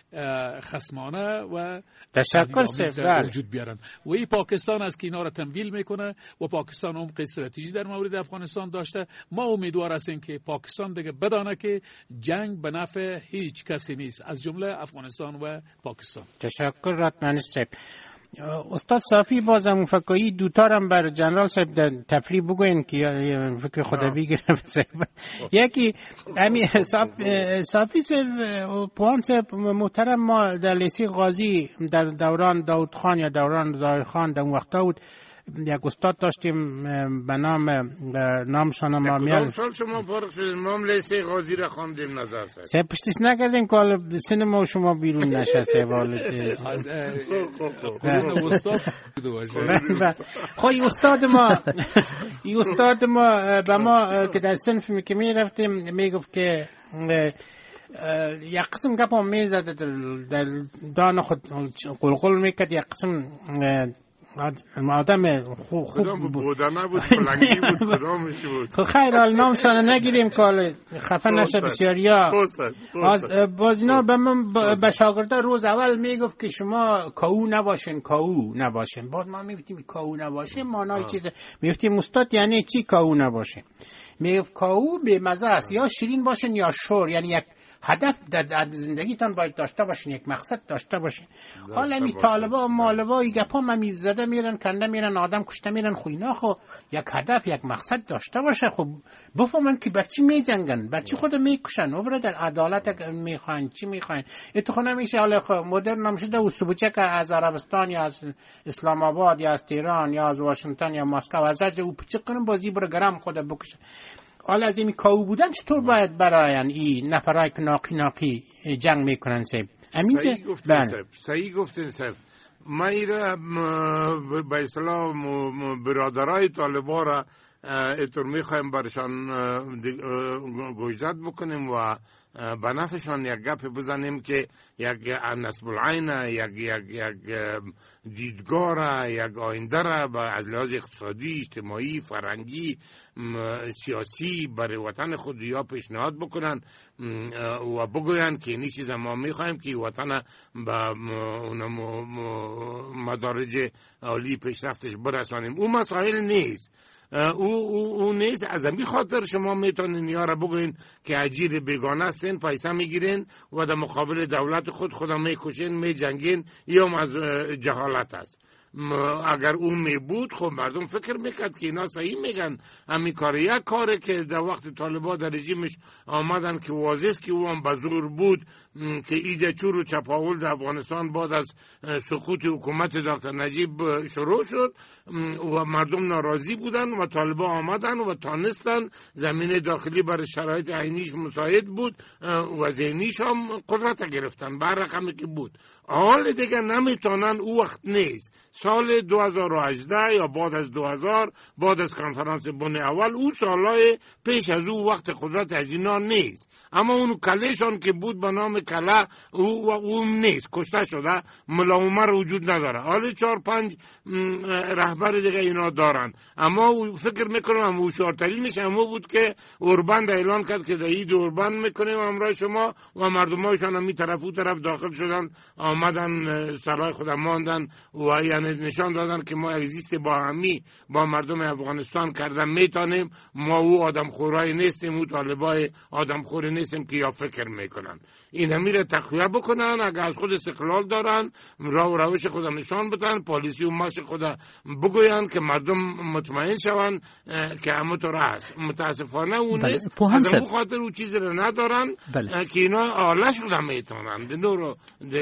خصمانه و تشکر به وجود بیارن. و این پاکستان است که اینا را تمویل میکنه و پاکستان عمق استراتژی در مورد افغانستان داشته. ما امیدوار هستیم که پاکستان دیگه بدانه که جنگ به نفع هیچ کسی نیست از جمله افغانستان و پاکستان. تشکر راتمنش صاحب. استاد صافی بازم فکایی دوتارم بر جنرال صاحب در تفریح بگوین که فکر خدا بگیرم صاحب. یکی همین صافی صاحب پوان صاحب محترم، ما در لیسه غازی در دوران داود خان یا دوران ظاهر خان در وقتا بود یک استاد داشتیم به نامشان ما میان. سال شما فارغ شدید ما هم لیسه غازی را خواندیم نظر صاحب پشتش نکردیم که حالا سینما شما بیرون نشسته والد از استاد خب این استاد ما به ما که در صنف که می رفتیم میگفت که یک قسم گپ هم میزد در دان خود قلقل میکرد، یک قسم آدم خوب بودنه بود فلنگی بود کدامش بود. خب خیر حال نامشان نگیریم که خفه نشه بسیاریا. باز اینا به من به شاگردا روز اول میگفت که شما کاو نباشین باز ما میگفتیم کاو نباشین معنای چیز میگفتیم استاد یعنی چی کاو نباشین؟ میگفت کاو به مزه است، یا شیرین باشین یا شور، یعنی یک هدف در زندگیتان باید داشته باشین، یک مقصد داشته باشین. حالا می طالبا مالبا ای گپا ممیز زده میرن، کنده میرن، آدم کشته میرن، خو اینا خو یک هدف یک مقصد داشته باشه. خب بفهمن که برچی میجنگن، برچی خود میکشن، و برادر عدالت میخواین، چی میخواین؟ تو خو نمیشه حالا مدرن نمیشه و سبوچک از عربستان یا از اسلام آباد یا از تهران یا از واشنگتن یا مسکو از او پچ کنن بازی بر گرم خود بکشه. حالا از این کاو بودن چطور باید براین این نفرای که ناقی جنگ میکنن سیب؟ صحیح گفتین سیب. ما ایره به اصطلاح برادرای طالبا را اینطور میخوایم برشان گوشزد بکنیم و به نفعشان یک گپ بزنیم که یک نصب العین، یک دیدگاه، یک آینده را از لحاظ اقتصادی، اجتماعی، فرهنگی، سیاسی برای وطن خود یا پیشنهاد بکنن و بگوین که این چیز ما میخوایم که وطن به مدارج عالی پیشرفتش برسانیم. اون مسائل نیست. او نیست. از همین خاطر شما میتونین یا را بگوین که اجیر بیگانه هستین، پیسه میگیرین و در مقابل دولت خودم میکشین، میجنگین، یا از جهالت است. اگر اون می بود خب مردم فکر میکرد که اینا صحیح میگن. همین کار یک کاره که در وقت طالبا در رژیمش آمدن که واضح که او هم بزرگ بود که ایجا چور و چپاول در افغانستان بعد از سقوط حکومت دکتر نجیب شروع شد و مردم ناراضی بودن و طالبا آمدن و تانستن زمین داخلی برای شرایط عینیش مساعد بود و ذهنیش هم قدرت گرفتن بر رقمی که بود. حال دیگه نمیتونن، او وقت نیست. سال 2018 یا بعد از 2000 بعد از کنفرانس بن اول، او سالهای پیش از او وقت قدرت از اینا نیست. اما اون کلهشان که بود به نام کله او نیست، کشته شده، ملا عمر وجود نداره. حالا 4-5 رهبر دیگه اینا دارن. اما فکر میکنم هوشیارترینش همون بود که اوربان اعلان کرد که عید اوربان میکنیم همراه شما و مردمایشان هم می طرف او طرف داخل شدن، آمدن سرای خود ماندن و یعنی نشان دادن که ما اگزیست با همی با مردم افغانستان کردن میتونیم. ما او آدم خورای نیستیم، او طالبای آدم خوری نیستیم که یا فکر میکنن. این همیره تقویه بکنن. اگر از خود استقلال دارن، راه و روش خود نشان بدن، پالیسی و ماش خود بگوین که مردم مطمئن شون که همه طور هست. متاسفانه اون نیست. از اون خاطر او چیزی رو ندارن که اینا آله شده میتونن نورو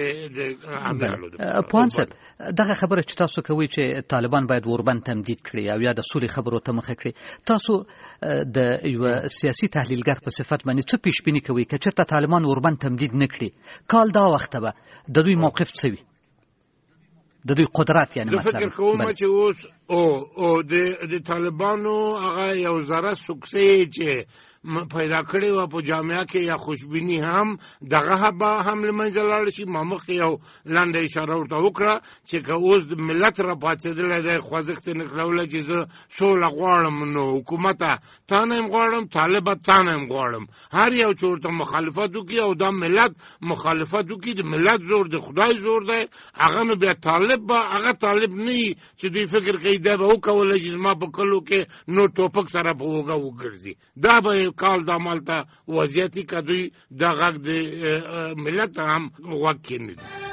پوهان صاحب، دغه خبره چې تاسو کوي چې طالبان باید اوربان تمدید کړي او یا د سولې خبرو ته مخه کړي، تاسو د یو سیاسي تحلیلګر په صفت باندې څه پیشبیني کوي که چېرته طالبان اوربان تمدید نه کړي؟ کال دا وخت به د دوی موقف څه وي، د دوی قدرت؟ یعنی مطلب فکر کوم چې اوس او د طالبانو هغه یو ذره سکسې چې پیدا کړی و په جامعه کې یا خوشبینی هم دغه به هم لمنځه لاړ شي. ما مخکې یو لنډه اشاره ورته وکړه چې که اوس د ملت را پاڅېدلی دی، خوځښت یې نښلولی چې زه سوله غواړم، نو حکومته تا نه یم غواړم، طالبه تا نه یم غواړم. هر یو چې ورته مخالفت وکړي او دا ملت مخالفت وکړي، د ملت زور د خدای زور دی، هغه نو بیا طالب به هغه طالب نه وي چې دوی فکر کوي دا به وکولی چې زما په کلو کې نور ټوپک سره په اوږه وګرځي. دا به کال دا مالته وضعیتي که دوی دا غږ د ملت هم غوږ کښېنږدي.